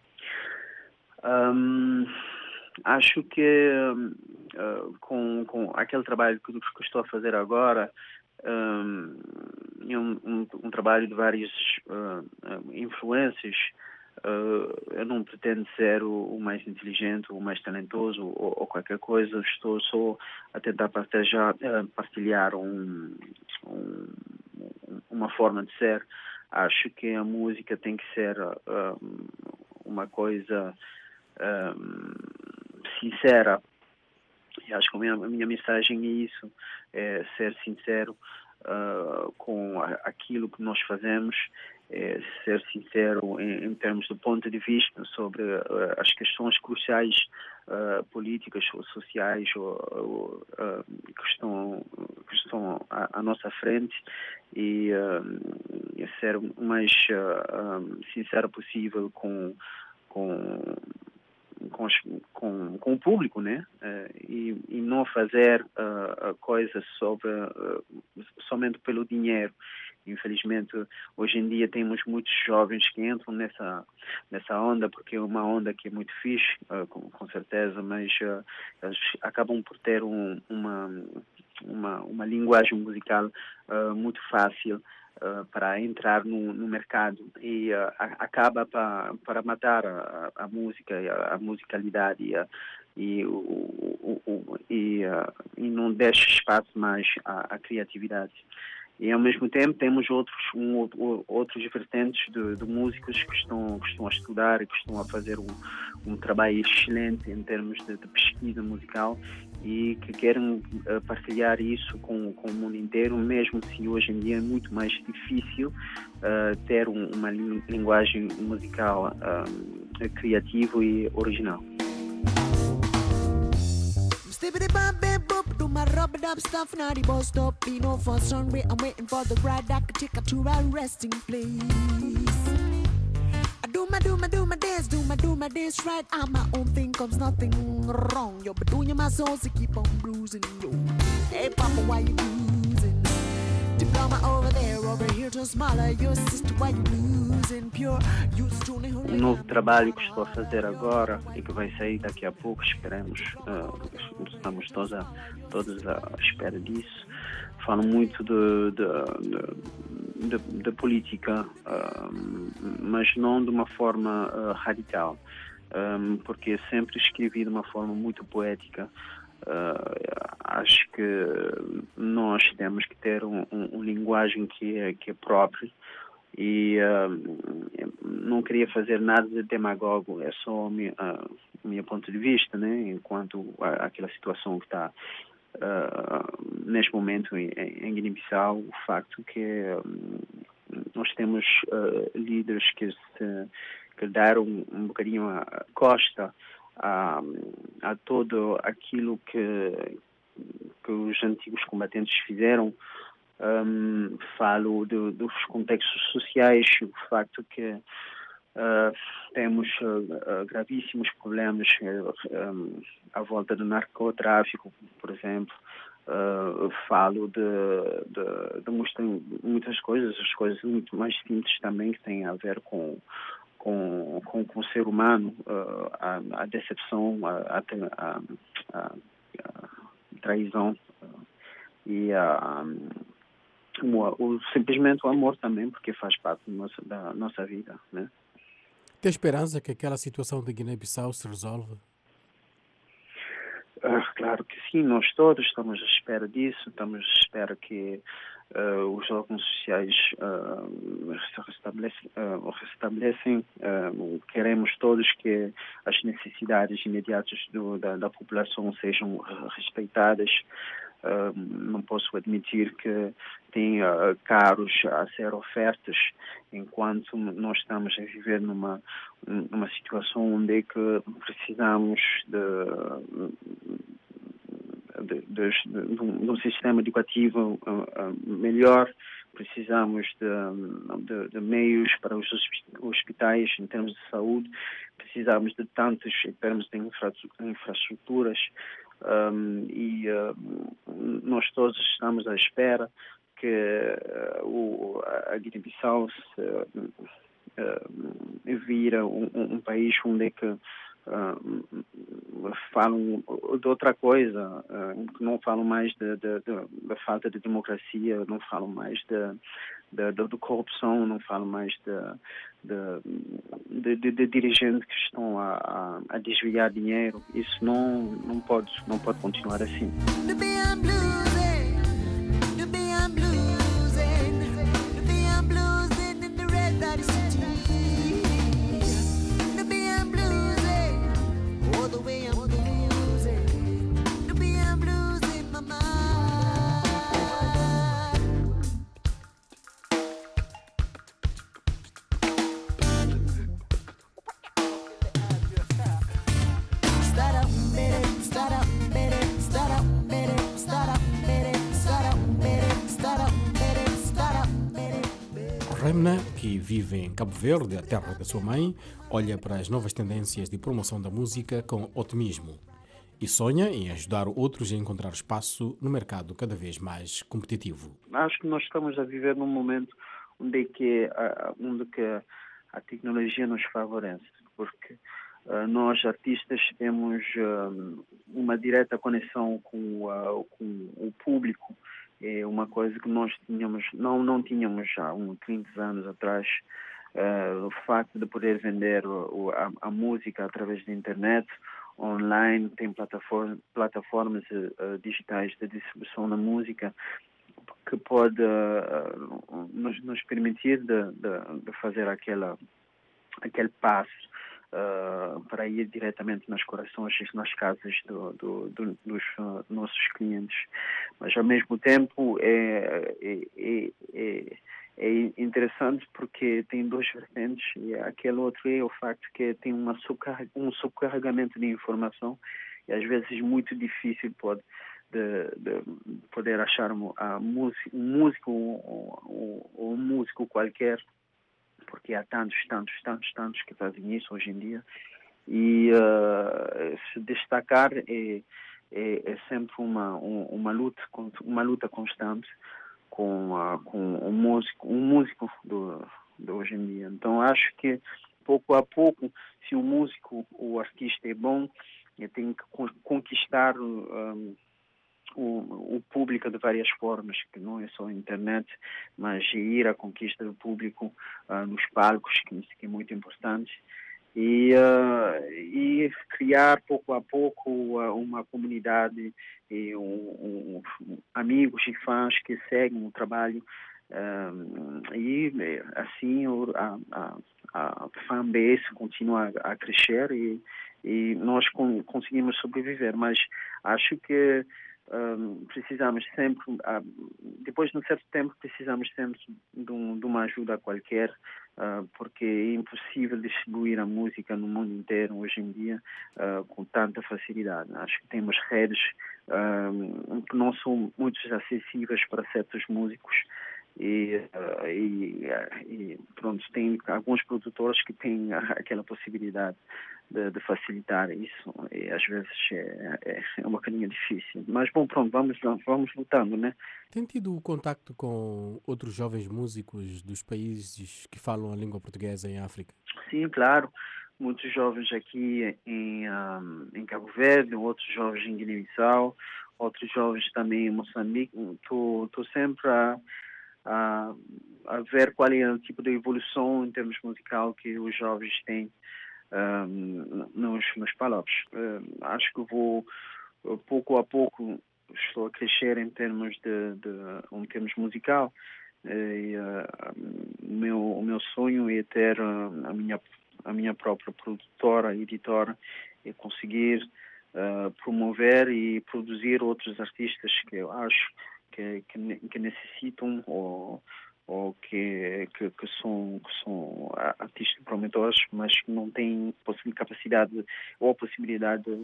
Um, acho que uh, com, com aquele trabalho que, que estou a fazer agora, Um, um, um, um trabalho de várias uh, influências. Uh, eu não pretendo ser o, o mais inteligente, o mais talentoso ou, ou qualquer coisa. Estou só a tentar partilhar, uh, partilhar um, um, uma forma de ser. Acho que a música tem que ser uh, uma coisa um, sincera. E acho que a minha, a minha mensagem é isso, é ser sincero uh, com a, aquilo que nós fazemos, é ser sincero em, em termos do ponto de vista sobre uh, as questões cruciais uh, políticas ou sociais ou, ou, uh, que estão, que estão à, à nossa frente, e uh, ser o mais uh, um, sincero possível com, com Com, com, com o público, né? Uh, e, e não fazer uh, coisas sobre, uh, somente pelo dinheiro. Infelizmente, hoje em dia temos muitos jovens que entram nessa, nessa onda, porque é uma onda que é muito fixe, uh, com, com certeza, mas uh, eles acabam por ter um, uma, uma, uma linguagem musical uh, muito fácil Uh, para entrar no, no mercado, e uh, acaba para para matar a, a música, a, a musicalidade, e, a, e, o, o, o, e, uh, e não deixa espaço mais à, à criatividade. E ao mesmo tempo temos outros, um, outros vertentes de, de músicos que estão, que estão a estudar e que estão a fazer um, um trabalho excelente em termos de, de pesquisa musical e que querem uh, partilhar isso com, com o mundo inteiro, mesmo se hoje em dia é muito mais difícil uh, ter um, uma linguagem musical uh, criativa e original. Do my rubber dub stuff now the bus stop. Be no first runway. I'm waiting for the ride that could take her to a resting place. I do my do my do my dance, do my do my dance right. I'm my own thing, comes nothing wrong. Yo, but doing my soul to keep on bruising. Yo, hey Papa, why you losing? Diploma over there, over here to smaller. Your sister, why you losing? Pure, you still need. Um novo trabalho que estou a fazer agora e que vai sair daqui a pouco, esperemos, uh, estamos todos, a, todos à espera disso. Falo muito de, de, de, de, de política, uh, mas não de uma forma uh, radical, um, porque sempre escrevi de uma forma muito poética. Uh, acho que nós temos que ter um, um, um linguagem que é, que é próprio. E uh, não queria fazer nada de demagogo, é só o meu, uh, meu ponto de vista, né? Enquanto a, aquela situação que está uh, neste momento em, em Guiné-Bissau, o facto que uh, nós temos uh, líderes que, se, que deram um, um bocadinho a costa a, a todo aquilo que, que os antigos combatentes fizeram. Um, falo de, dos contextos sociais, o facto que uh, temos uh, gravíssimos problemas uh, um, à volta do narcotráfico, por exemplo. Uh, falo de, de, de muitas, muitas coisas, as coisas muito mais simples também que têm a ver com com, com, com o ser humano, uh, a, a decepção, a, a, a, a traição uh, e a O, o, simplesmente o amor também, porque faz parte da nossa, da nossa vida, né? Tem esperança que aquela situação de Guiné-Bissau se resolva? Ah, claro que sim, nós todos estamos à espera disso, estamos à espera que uh, os órgãos sociais uh, restabelecem, uh, restabelecem uh, queremos todos que as necessidades imediatas do, da, da população sejam respeitadas. Uh, não posso admitir que tenha uh, carros a ser ofertas enquanto nós estamos a viver numa, numa situação onde é que precisamos de, de, de, de, de, um, de um sistema educativo uh, uh, melhor, precisamos de, de, de meios para os hospitais em termos de saúde, precisamos de tantos em termos de infra, infraestruturas. Um, e uh, nós todos estamos à espera que uh, o, a Guiné-Bissau se uh, uh, vira um, um país onde é que uh, falam de outra coisa, uh, que não falam mais da de, de, de falta de democracia, não falam mais de, de, de, de corrupção, não falam mais de De, de, de dirigentes que estão a, a, a desviar dinheiro. Isso não, não, pode, não pode continuar assim. Remna, que vive em Cabo Verde, a terra da sua mãe, olha para as novas tendências de promoção da música com otimismo e sonha em ajudar outros a encontrar espaço no mercado cada vez mais competitivo. Acho que nós estamos a viver num momento onde, que, onde que a tecnologia nos favorece, porque uh, nós artistas temos uh, uma direta conexão com, uh, com o público. É uma coisa que nós tínhamos, não, não tínhamos já há uns trinta anos atrás. Uh, o facto de poder vender o, a, a música através da internet, online, tem plataforma, plataformas uh, digitais de distribuição da música, que pode uh, nos, nos permitir de, de, de fazer aquela, aquele passo uh, para ir diretamente nos corações e nas casas do, do, do, dos uh, nossos clientes. Mas, ao mesmo tempo, é, é, é, é, é interessante porque tem dois vertentes. E aquele outro é o facto que tem uma subcar- um subcarregamento de informação e, às vezes, muito difícil pode De, de poder achar a música, um músico ou um, um músico qualquer, porque há tantos, tantos, tantos, tantos que fazem isso hoje em dia. E uh, se destacar é, é, é sempre uma, um, uma, luta, uma luta constante com, uh, com um músico, um músico do, de hoje em dia. Então acho que pouco a pouco, se o músico, o artista é bom, ele tem que conquistar um, O, o público de várias formas, que não é só a internet, mas ir à conquista do público uh, nos palcos, que isso que é muito importante, e, uh, e criar pouco a pouco uh, uma comunidade e um, um, amigos e fãs que seguem o trabalho, uh, e assim a, a, a fanbase continua a, a crescer e, e nós com, conseguimos sobreviver, mas acho que Um, precisamos sempre, uh, depois de um certo tempo, precisamos sempre de, um, de uma ajuda qualquer, uh, porque é impossível distribuir a música no mundo inteiro hoje em dia uh, com tanta facilidade. Acho que temos redes uh, que não são muito acessíveis para certos músicos. E, uh, e, uh, e pronto, tem alguns produtores que têm aquela possibilidade de, de facilitar isso, e às vezes é, é, é uma bocadinho difícil, mas bom, pronto, vamos, vamos lutando, né? Tem tido contacto com outros jovens músicos dos países que falam a língua portuguesa em África? Sim, claro, muitos jovens aqui em, um, em Cabo Verde, outros jovens em Guiné-Bissau, outros jovens também em Moçambique. Estou sempre a A, a ver qual é o tipo de evolução em termos musical que os jovens têm um, nos, nos palavras. Um, acho que vou, pouco a pouco, estou a crescer em termos de, de em termos musical. E, uh, o, meu, o meu sonho é ter uh, a, minha, a minha própria produtora, editora, e conseguir uh, promover e produzir outros artistas que eu acho Que, que, que necessitam ou, ou que, que, que, são, que são artistas promotores, mas que não têm capacidade ou possibilidade de,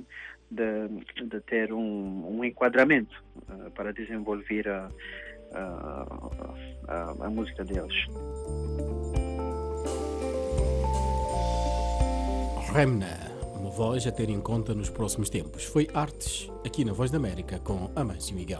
de, de ter um, um enquadramento uh, para desenvolver a, a, a, a música deles. Remna, uma voz a ter em conta nos próximos tempos. Foi Artes, aqui na Voz da América, com Amâncio Miguel.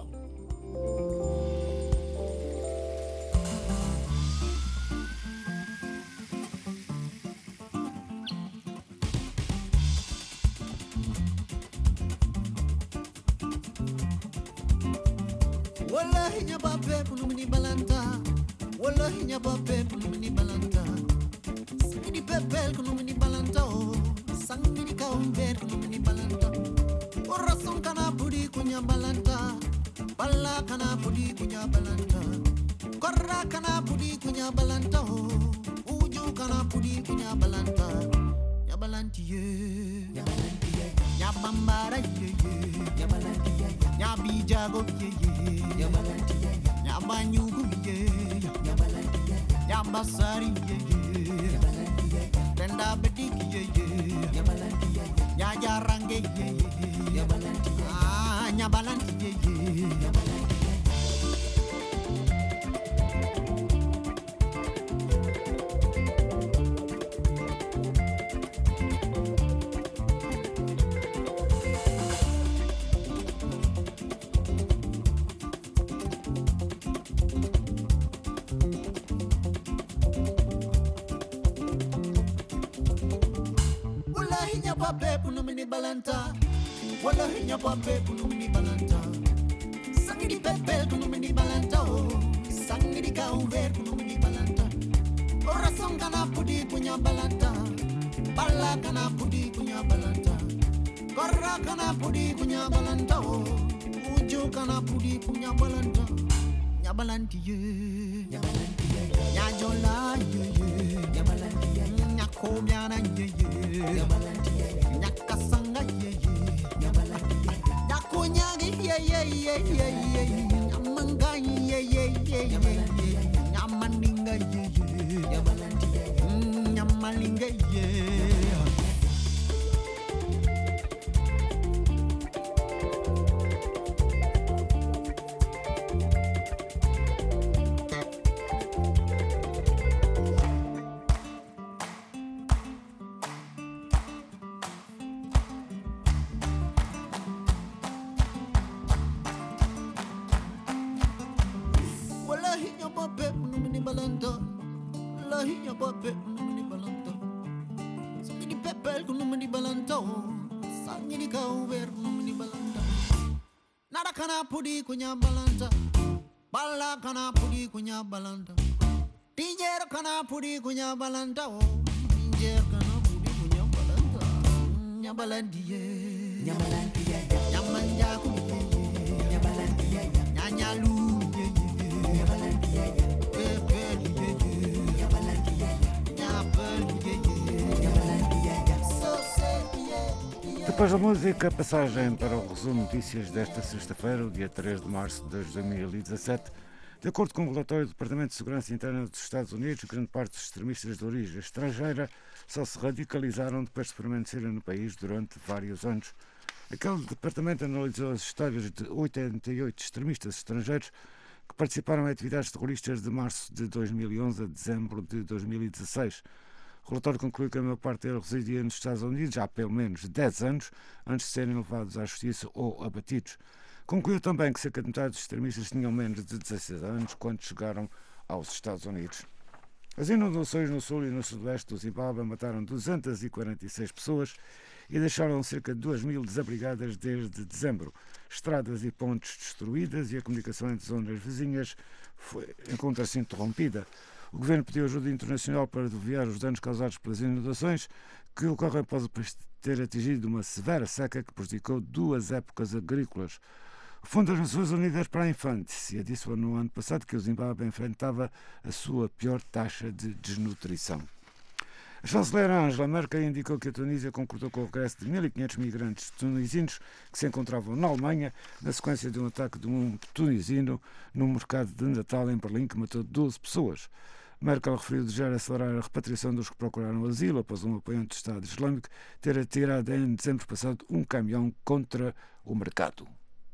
Wallahi nyaba pepu lumini balanta, wallahi nyaba pepu lumini balanta. Sangini pepel lumini balanta oh, sangini kaumber lumini balanta. Orason kana pudi kunya balanta, balla kana pudi kunya balanta. Korra kana pudi kunya balanta oh, uju kana pudi kunya balanta. Nyabalanti ye, nyabalanti ye, nyabambara ye ye, nyabalanti ye, nyabijago ye ye. Nyabanyugu ye, nyabasari ye, tenda bediki ye, nyajarange ye, ah nyabalanti ye. Balanta, wala hinya pape kunumini balanta. Sangiri pepe kunumini balanta oh, sangiri kauver kunumini balanta. Orason kana pudi punya balanta, bala kana pudi punya balanta. Korra kana pudi punya balanta oh, uju kana pudi punya balanta. Nyabalantiye, Nyabalantiye, Nyajola, Nyabalantiye, Nyakomiana, Nyabalantiye, Nyakasanga, Nyabalantiye, Nyakunyagi, Nyamanga, Nyamaninga, Nyabalantiye, Nyamalinga, Pudi kunya balanta, bala kana pudi kunya balanta, tijer kana pudi kunya balanta, tijer kana pudi kunya balanta, nyabalandiye, nyabalandiye, nyamanja kuye, nyabalandiye, nyanyalu, nyabalandiye, pepeliye, nyabalandiye, nyapeliye, nyabalandiye, sosetiye. Depois da música, passagem para o resumo de notícias desta sexta-feira, o dia três de março de dois mil e dezassete. De acordo com o relatório do Departamento de Segurança Interna dos Estados Unidos, grande parte dos extremistas de origem estrangeira só se radicalizaram depois de permanecerem no país durante vários anos. Aquele departamento analisou as histórias de oitenta e oito extremistas estrangeiros que participaram em atividades terroristas de março de dois mil e onze a dezembro de dois mil e dezasseis. O relatório conclui que a maior parte deles residia nos Estados Unidos há pelo menos dez anos antes de serem levados à justiça ou abatidos. Concluiu também que cerca de metade dos extremistas tinham menos de dezasseis anos quando chegaram aos Estados Unidos. As inundações no sul e no sudoeste do Zimbábue mataram duzentas e quarenta e seis pessoas e deixaram cerca de duas mil desabrigadas desde dezembro. Estradas e pontes destruídas e a comunicação entre zonas vizinhas foi, encontra-se interrompida. O governo pediu ajuda internacional para aliviar os danos causados pelas inundações, que ocorrem após ter atingido uma severa seca que prejudicou duas épocas agrícolas. O Fundo das Nações Unidas para a Infância disse no ano passado que o Zimbábue enfrentava a sua pior taxa de desnutrição. A chanceler Angela Merkel indicou que a Tunísia concordou com o regresso de mil e quinhentos migrantes tunisinos que se encontravam na Alemanha na sequência de um ataque de um tunisino num mercado de Natal em Berlim que matou doze pessoas. Merkel referiu desejar acelerar a repatriação dos que procuraram asilo após um apoiante do Estado Islâmico ter atirado em dezembro passado um caminhão contra o mercado.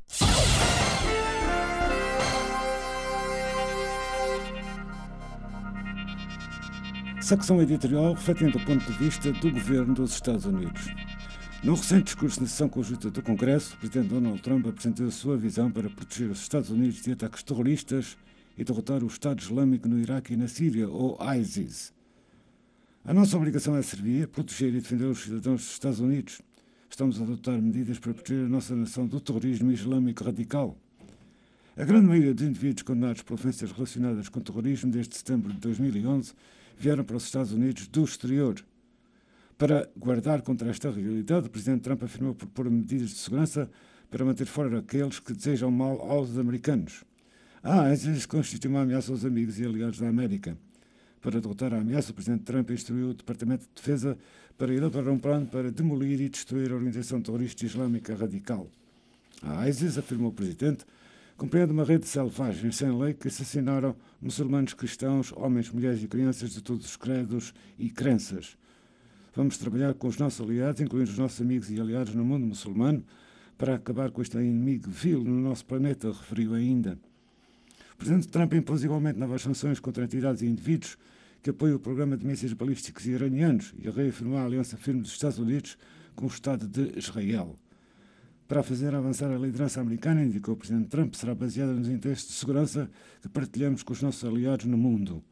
Secção editorial refletindo o ponto de vista do governo dos Estados Unidos. Num recente discurso na sessão conjunta do Congresso, o presidente Donald Trump apresentou a sua visão para proteger os Estados Unidos de ataques terroristas e derrotar o Estado Islâmico no Iraque e na Síria, ou ISIS. A nossa obrigação é servir, proteger e defender os cidadãos dos Estados Unidos. Estamos a adotar medidas para proteger a nossa nação do terrorismo islâmico radical. A grande maioria dos indivíduos condenados por ofensas relacionadas com terrorismo desde setembro de dois mil e onze vieram para os Estados Unidos do exterior. Para guardar contra esta realidade, o presidente Trump afirmou propor medidas de segurança para manter fora aqueles que desejam mal aos americanos. A ISIS constitui uma ameaça aos amigos e aliados da América. Para derrotar a ameaça, o presidente Trump instruiu o Departamento de Defesa para elaborar um plano para demolir e destruir a organização terrorista islâmica radical. A ISIS, afirmou o presidente, compreende uma rede de selvagens sem lei que assassinaram muçulmanos cristãos, homens, mulheres e crianças de todos os credos e crenças. Vamos trabalhar com os nossos aliados, incluindo os nossos amigos e aliados no mundo muçulmano, para acabar com este inimigo vil no nosso planeta, referiu ainda. O presidente Trump impôs igualmente novas sanções contra entidades e indivíduos que apoiam o programa de mísseis balísticos iranianos e reafirmou a aliança firme dos Estados Unidos com o Estado de Israel. Para fazer avançar a liderança americana, indicou o presidente Trump, será baseada nos interesses de segurança que partilhamos com os nossos aliados no mundo.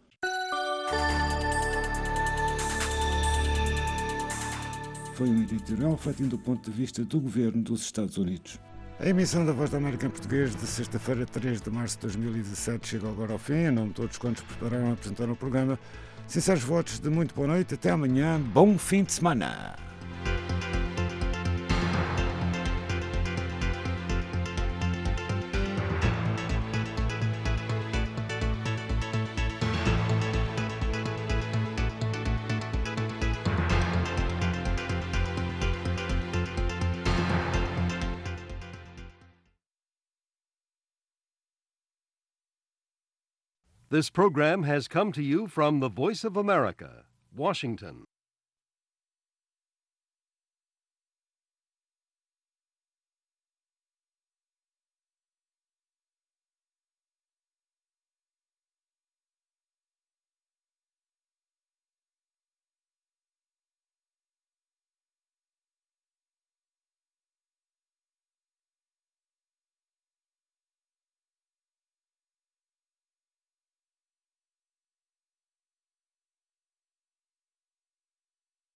Foi um editorial refletindo o ponto de vista do governo dos Estados Unidos. A emissão da Voz da América em português de sexta-feira, três de março de dois mil e dezassete, chega agora ao fim. Em nome de todos quantos prepararam e apresentaram o programa, sinceros votos de muito boa noite. Até amanhã. Bom fim de semana. This program has come to you from the Voice of America, Washington.